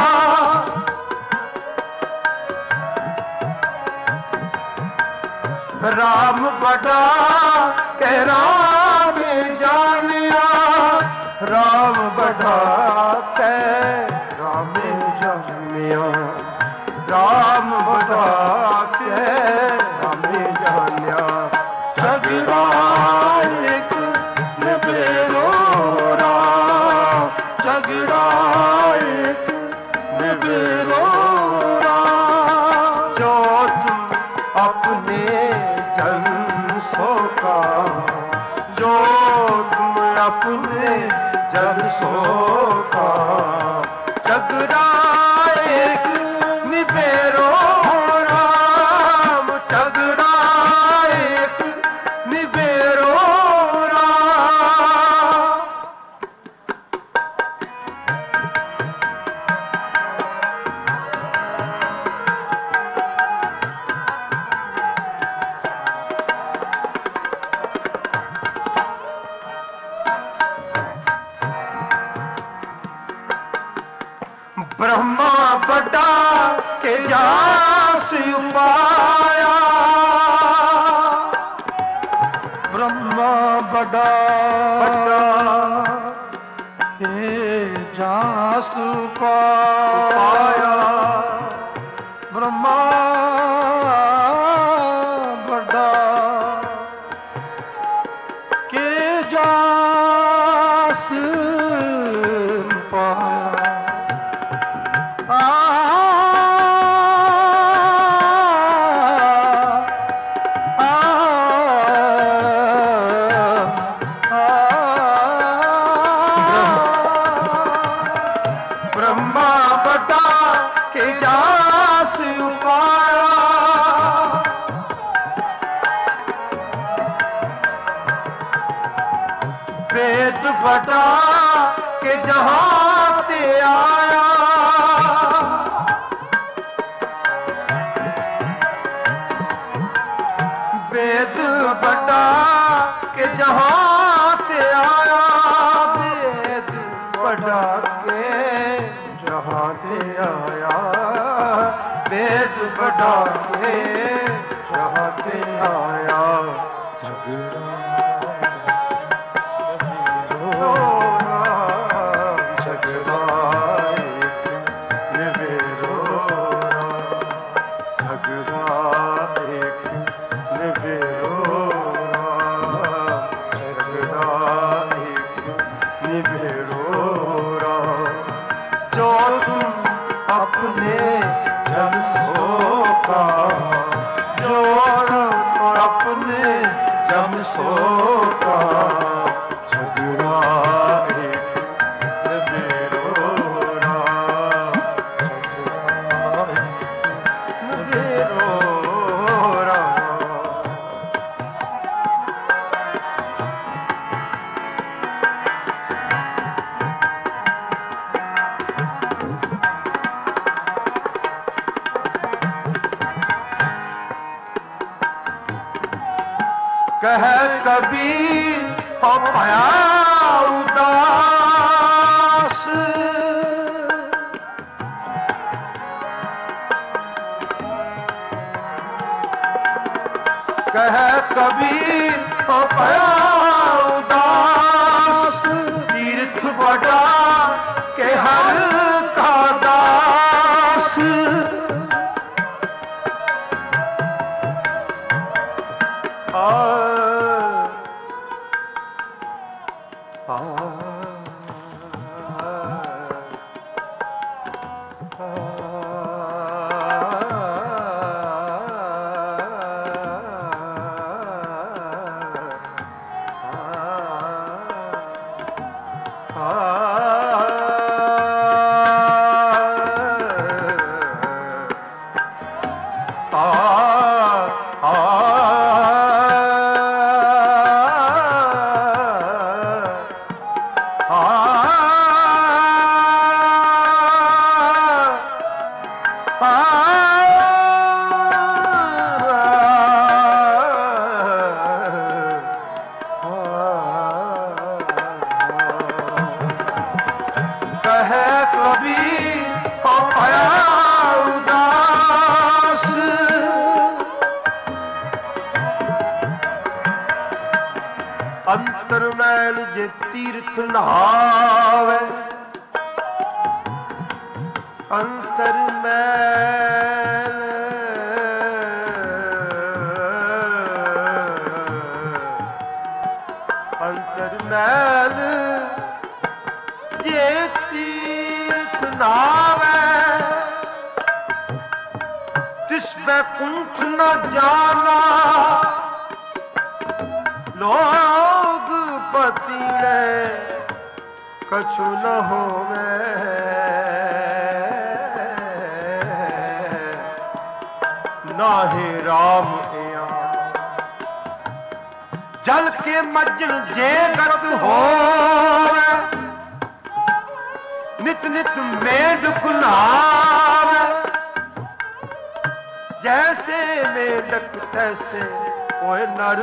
राम बड़ा कह राम जानिया राम बड़ा कह राम जानिया राम बड़ा कह राम जानिया झगड़ा एक निबेरो झगड़ा एक निबेरो जो तुम अपने जनसों का जो तुम अपने जनसों का झगड़ा एक निबेरो राम झगड़ा एक निबेरो राम जास उपाया ब्रह्मा बड़ा के जास उपाया ब्रह्मा बड़ा के जास वेद बड़ा के जहां ते आया वेद बड़ा के जहां ते आया वेद बड़ा के जहां ते आया वेद बड़ा के जहां ते आया झगड़ा अपने जन सोका जोर अपने जम सोका झगड़ा एक बेरोरा बेरोरा कह कबीर हो पाया उदास कह कबीर हो पाया उदास तीर्थ बड़ा के हर का दास अंतर मैल जे तीर्थ नहावे अंतर मैल अंतर मैल जे तीर्थ नहावे तिस बैकुंठ न जाना लोग पतिले कछु न होवे नाहे राम एया जल के मज्जन जे गत होवे नित नित मेढक नहावे जैसे मेढक तैसे ओए नर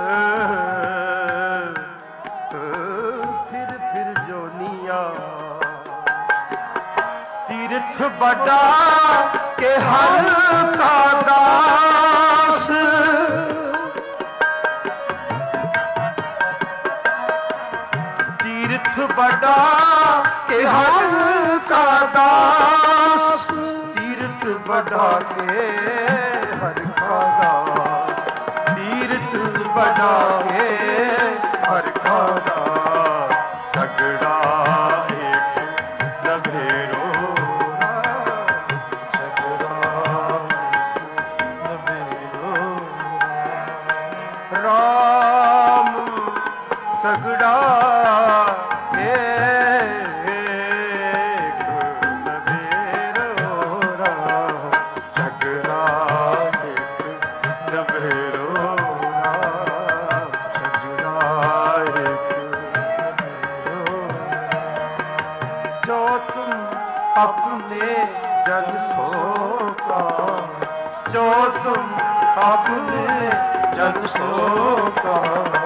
फिर जोनिया तीर्थ बड़ा के हर का दास, तीर्थ बड़ा के हर का दास, तीर्थ बड़ा के हर का दास, तीर्थ बड़ा के हर का दास। झगड़ा एक नभेरो, झगड़ा नभेरो राम, झगड़ा अपने जन सो का, जो तुम अपने जन सो का।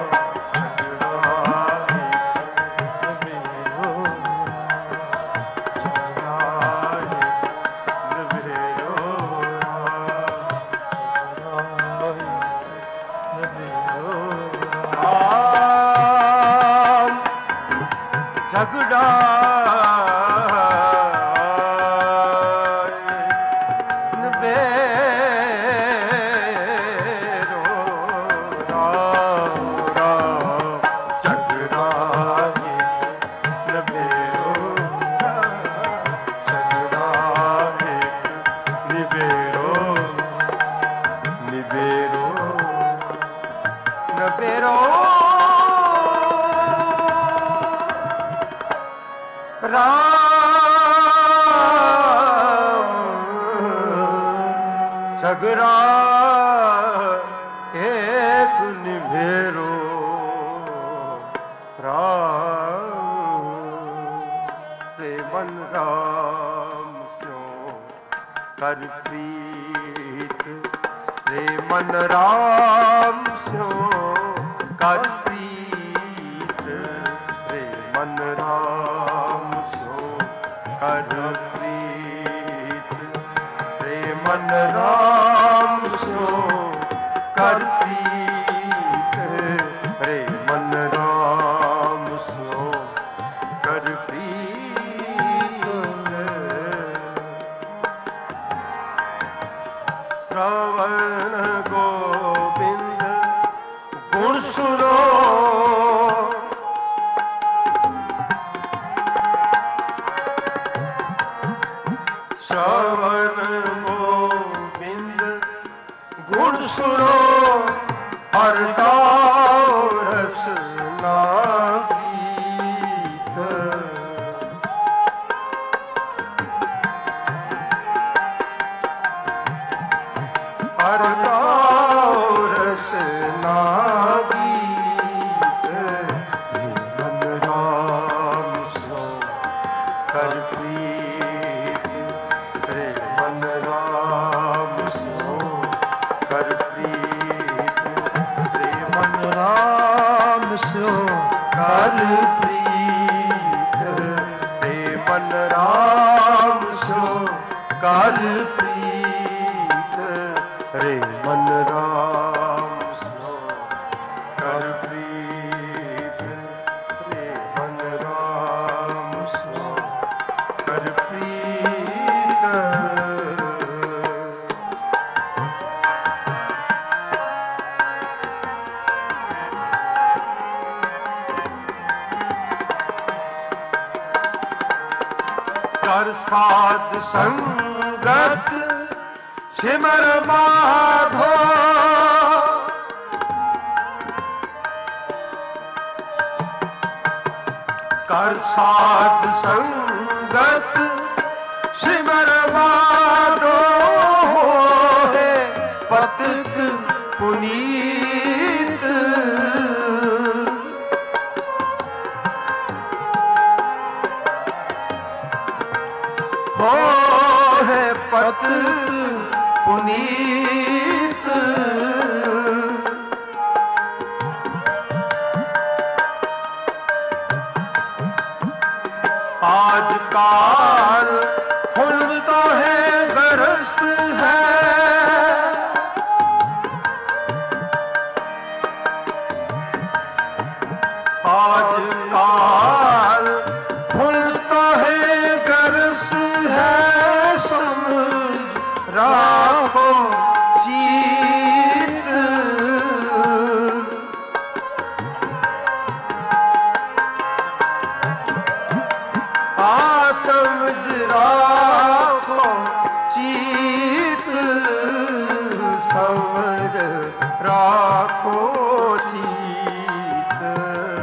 झगड़ा झगड़ा एक निभेरो राम, प्रेमन राम स्यों कर प्रीत, प्रेमन राम स्यों कर प्रीत, प्रेमन राम स्यों कर प्रीत, प्रेमन राम स्यों कर प्रीत, प्रेमन राम स्यों कर प्रीत। श्रवण गोविंद गुण सुनो, श्रवण गोविंद गुण सुनो, हर गाओ रसना गीत। हर गाओ रसना गीत, मन राम सो कर प्रीत, मन राम सो कर प्रीत, मन राम सो कर प्रीत, मन राम सो कर प्रीत, रे मन राम सो कर प्रीत, रे मन राम सो कर प्रीत। कर साध संगत सिमर माधो, कर साध संगत सिमर माधो, है पतित पुनीत। हो है पतित पुनीत। आज काल फूल तो है बरस आज काल भूलता है गरस है समझ राखो चीत आ समझ राखो चीत समझ राखो चीत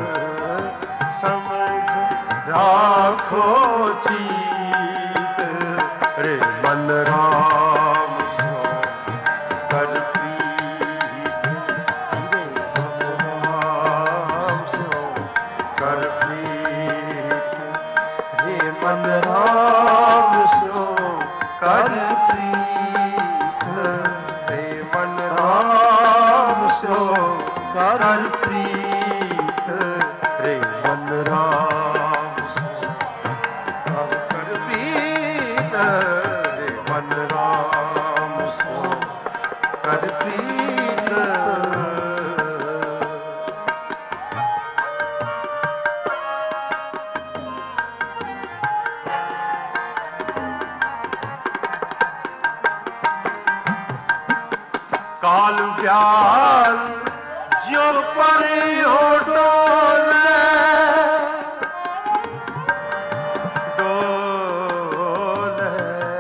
समझ राखो चीत रे मन राम सो कर प्रीत रे मन राम सो कर प्रीत रे मन राम सो कर प्रीत रे मन राम सो कर प्रीत रे मन राम सो कर प्रीत रे मन राम सो कर प्रीत काल व्याल जो परे हो डोले डोले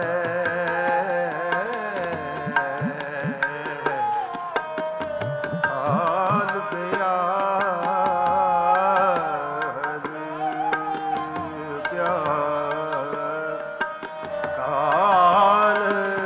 काल व्याल व्याल काल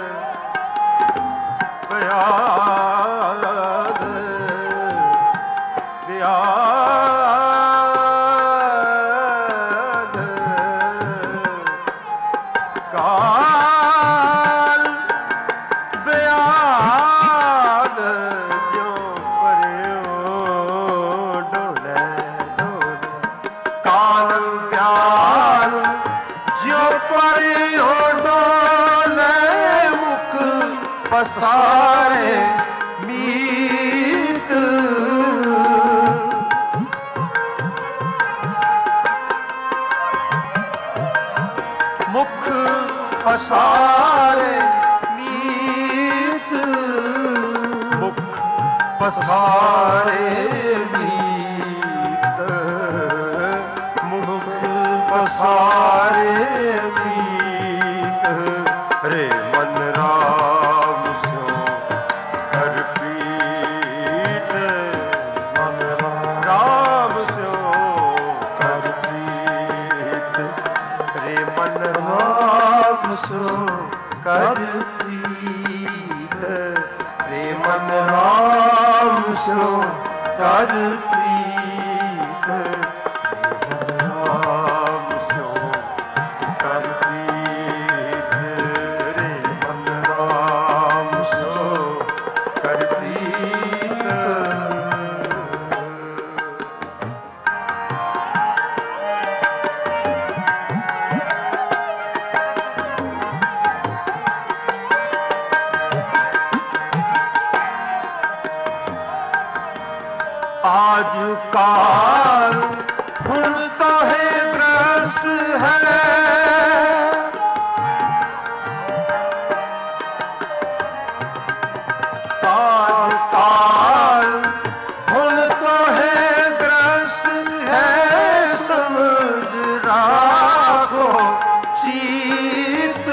काल ब्याद जो परियो डोले डोले काल ब्याद जो परियो डोले मुख पसारे मीत मुख पसारे मीत मुख पसारे मीत मुख पसारे मीत रे मन राम सो कर प्रीत मन राम सो कर प्रीत रे मन राम सो कर प्रीत रे मन राम सो कर प्रीत रे मन राम सो कर प्रीत रे मन राम सो कर प्रीत आज काल फूलता है ग्रस है आज काल फूलता है ग्रस है समझ राखो चीत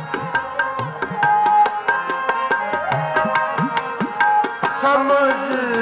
समझ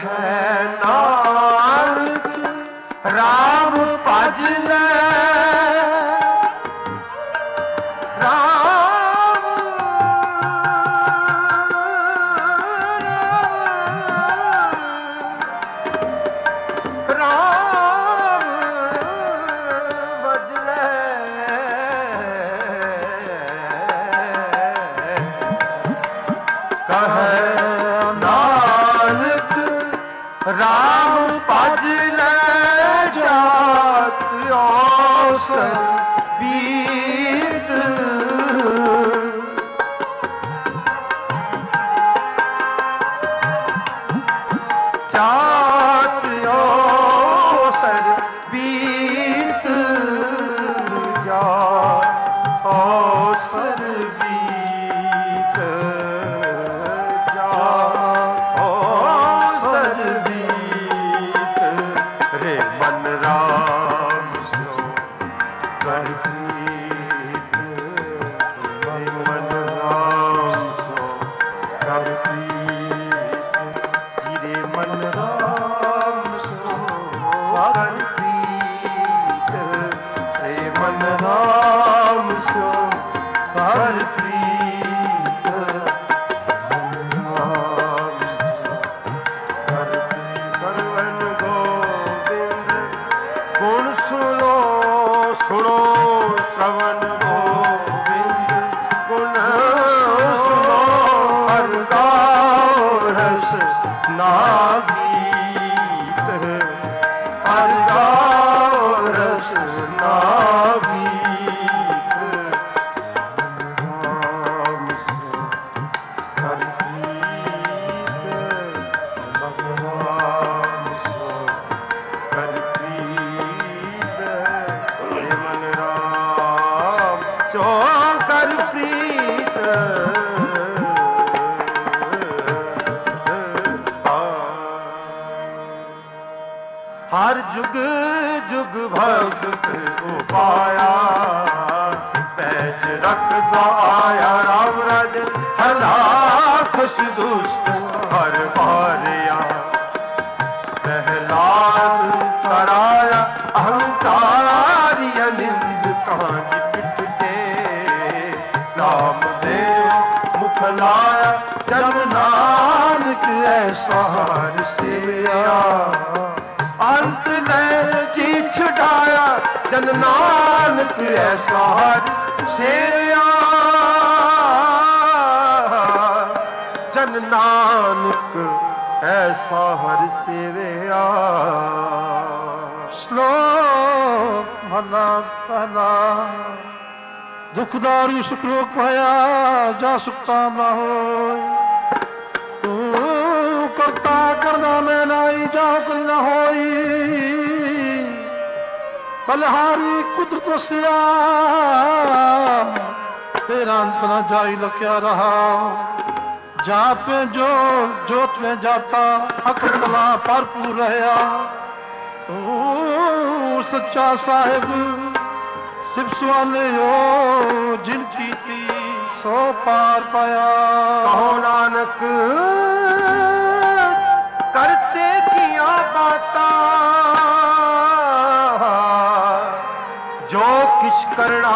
ਕਹੈ ਨਾਨਕ ਰਾਮ ਭਜ ਲੈ ਰਾਮ ਰਾਮ ਭਜ ਲੈ ਕਹੈ ਨਾਨਕ ਰਾਮ ਭਜ ਲੈ ਜਾਤ ਔਸਰ ਬੀਤ ਜਾਤ ਔਸਰ ਬੀਤ ਜਾਤ ਔਸਰ ਬੀਤ ਜਾਤ ਔਸਰ ਬੀਤ ਰੇ ਮਨ ਰਾਮ ਸੋ ਕਰ ਪ੍ਰੀਤ ਰੇ ਮਨ ਰਾਮ ਸੋ ਕਰ ਪ੍ਰੀਤ ਰੇ ਮਨ ਰਾਮ ਸੋ ਕਰ ਪ੍ਰੀਤ ਰੇ ਮਨ ਰਾਮ ਸੋ ਕਰ ਪ੍ਰੀਤ ਰਾਮ ਸੋ ਕਰ ਪ੍ਰੀਤ ਸਰਵਨ ਗੋਬਿੰਦ ਗੁਣ ਸੁਣੋ ਸੁਣੋ ਸ਼ਰਵਨ ਗੋਬਿੰਦ ਗੁਣ ਸੁਣੋ ਹਰ ਗਾਓ ਰਸ ਨਾ ਗੀਤ ਹਰ ਗਾਓ ਰਸ ਨਾ ਗੀਤ ਰਾਮ ਸੋ ਕਰ ਪ੍ਰੀਤ ਰਾਮ ਸੋ ਕਰ ਪ੍ਰੀਤ ਰੇ ਮਨ ਰਾਮ ਸੋ ਕਰ ਪ੍ਰੀਤ ਹਰ ਜੁਗ ਜੁਗ ਭਗਤ ਉਪਾਇਆ ਪੈਜ ਰੱਖਦਾ ਆਇਆ ਰਾਮ ਰਾਜ ਹਲਾਖਸ ਦੁਸ਼ਟ ਹਰ ਮਾਰਿਆ ਪਹਿਲਾਦ ਕਰਾਇਆ ਅਹੰਕਾਰੀ ਅਨਿੰਦ ਕਾਂਜ ਪਿੱਠ ਤੇ ਨਾਮਦੇਵ ਮੁਖ ਲਾਇਆ ਜਨ ਨਾਨਕ ਐਸਾ ਹਰ ਸੇਵਿਆ ਅੰਤ ਲੈ ਜੀ ਛਡਾਇਆ ਜਨ ਨਾਨਕ ਐਸਾ ਹਰ ਸੇਵਿਆ ਜਨ ਨਾਨਕ ਐਸਾ ਹਰ ਸੇਵਿਆ ਸ਼ਲੋਕ ਮਹਲਾ ਪਹਿਲਾ ਦੁਖਦਾਰੂ ਸੁਖ ਲੋਕ ਪਾਇਆ ਜਾ ਸੁਖਤਾ ਨਾ ਹੋਇ ਤੂੰ ਕਰਤਾ ਕਰਦਾ ਮੈਂ ਨਾਈ ਜਾ ਹੁਕਮ ਨਾ ਹੋਈ ਬਲਹਾਰੀ ਕੁਦਰਤ ਵਸਿਆ ਤੇਰਾ ਅੰਤ ਨਾ ਜਾਈ ਲਖਿਆ ਰਹਾ जात में जोत में जाता हक तला भरपूर रहा तू सच्चा साहिब सिर्फ सुआले हो जिनकी थी सो पार पाया कहो नानक करते किया बाता जो किछ करना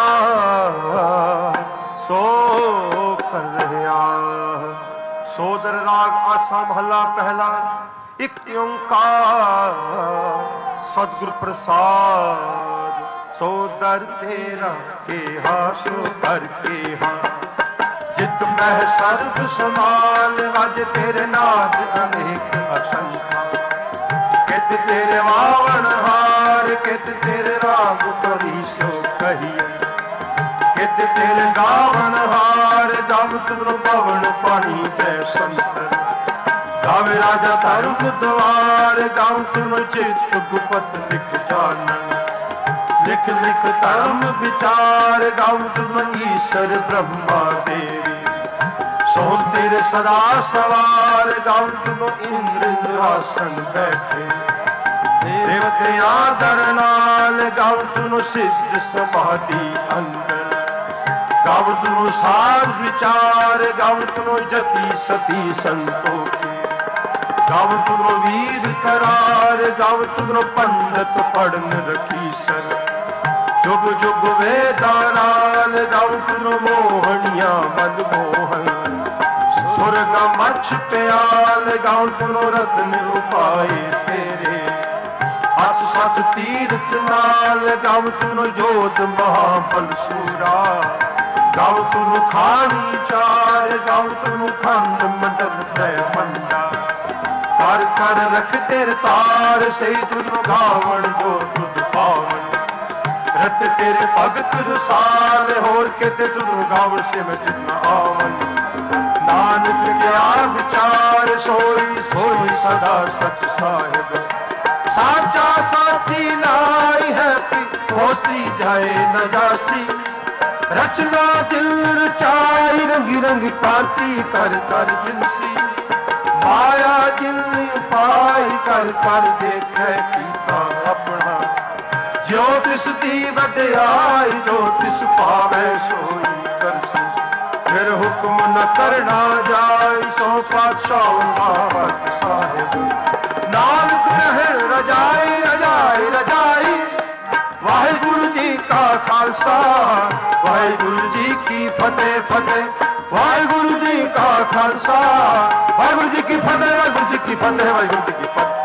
सो कर रहा सोदर राग आसा महला पहला एक ओंकार सतगुर प्रसाद सोदर तेरा के हा सोदर के हा जित मह सर्व समाल वज तेरे नाद अनेक असंख्या कित तेरे वावन हार कित तेरे राग करी सो कहिए कित तेरे गावन हार जब तुम पवन पानी कै संतर गावे राजा धर्म द्वार गाँव तुम चित गुपत लिख जानन लिख लिख धर्म विचार गाँव तुम ईश्वर ब्रह्मा देवी सो तेरे सदा सवार गाँव तुम इंद्र आसन बैठे देवतिया दर नाल गाँव तुम सिद्ध समाधि अंदर गाँव तुम साध विचार गाँव तुम जति सती संतोखे ਗਾਵ ਤੁਧਰੋ ਵੀਰ ਕਰਾਰ, ਗਾਵ ਤੁਧਰੋ ਪੰਡਤ ਪੜਨ ਰਖੀਸਰ, ਜੁਗ ਜੁਗ ਵੇਦਾਂ ਨਾਲ, ਗਾਵ ਤੁਧਰੋ ਮੋਹਣੀਆਂ ਮਨ ਮੋਹਨ, ਸੁਰਗ ਮਛ ਪਿਆਲ, ਗਾਵ ਤੁਧਰੋ ਰਤਨ ਉਪਾਏ ਤੇਰੇ, ਹੱਥ ਸੱਤ ਤੀਰਥ ਨਾਲ, ਗਾਵ ਤੁਧਰੋ ਜੋਤ ਮਹਾਬਲ ਸੂਰਾ, ਗਾਵ ਤੁਧਰੋ ਖਾਣੀ ਚਾਰ, ਗਾਵ ਤੁਧਰੋ ਖੰਡ ਮੰਡਲ ਤੈ ਮੰਡਾ, ਕਰ ਕਰ ਰਖ ਤੇਰੇ ਤਾਰ, ਸਹੀ ਤੁਧਰੋ ਗਾਵਣ ਜੋ ਤੁਧ ਪਾਵਨ, ਰਤ ਤੇਰੇ ਭਗਤ ਰਸਾਲ, ਹੋਰ ਕਿਤੇ ਤੁਧਰੋ ਗਾਵਣ ਸਿਵ ਜਿਤ ਆਵਨ, ਨਾਨਕ ਗਿਆ ਵਿਚਾਰ, ਸੋਈ ਸੋਈ ਸਦਾ ਸਚ ਸਾਹਿਬ, ਸਾਚਾ ਸਾਥੀ ਨਾਈ ਹੈ, ਹੋਸੀ ਜਾਏ ਨ ਜਾਸੀ, ਰਚਨਾ ਦਿਲ ਰਚਾਈ, ਰੰਗੀ ਰੰਗੀ ਕਾਂਤੀ ਕਰ ਕਰ ਜਿਨਸੀ, ਮਾਇਆ ਜਿਨ ਉਪਾਈ ਕਰ ਕਰ ਦੇਖੈ ਕੀਤਾ ਆਪਣਾ, ਜਿਉ ਤਿਸ ਦੀ ਵਡਿਆਈ, ਜੋ ਤਿਸ ਭਾਵੈ ਸੋਈ ਕਰਸੀ, ਫਿਰ ਹੁਕਮ ਨ ਕਰਨਾ ਜਾਏ, ਸੋ ਪਾਤਸ਼ਾਹ ਸਾਬਤ ਸਾਹਿਬ, ਨਾਨਕ ਰਹਿਣ ਰਜਾਈ ਰਜਾਈ ਰਜਾਈ, ਵਾਹਿਗੁਰੂ ਜੀ ਕਾ ਖਾਲਸਾ, ਵਾਹਿਗੁਰੂ ਜੀ ਕੀ ਫਤਿਹ ਫਤਿਹ, ਵਾਹਿਗੁਰੂ ਜੀ ਕਾ ਖਾਲਸਾ, ਵਾਹਿਗੁਰੂ ਜੀ ਕੀ ਫਤਿਹ, ਵਾਹਿਗੁਰੂ ਜੀ ਕੀ ਫਤਿਹ, ਵਾਹਿਗੁਰੂ ਜੀ ਕੀ ਫਤਿਹ।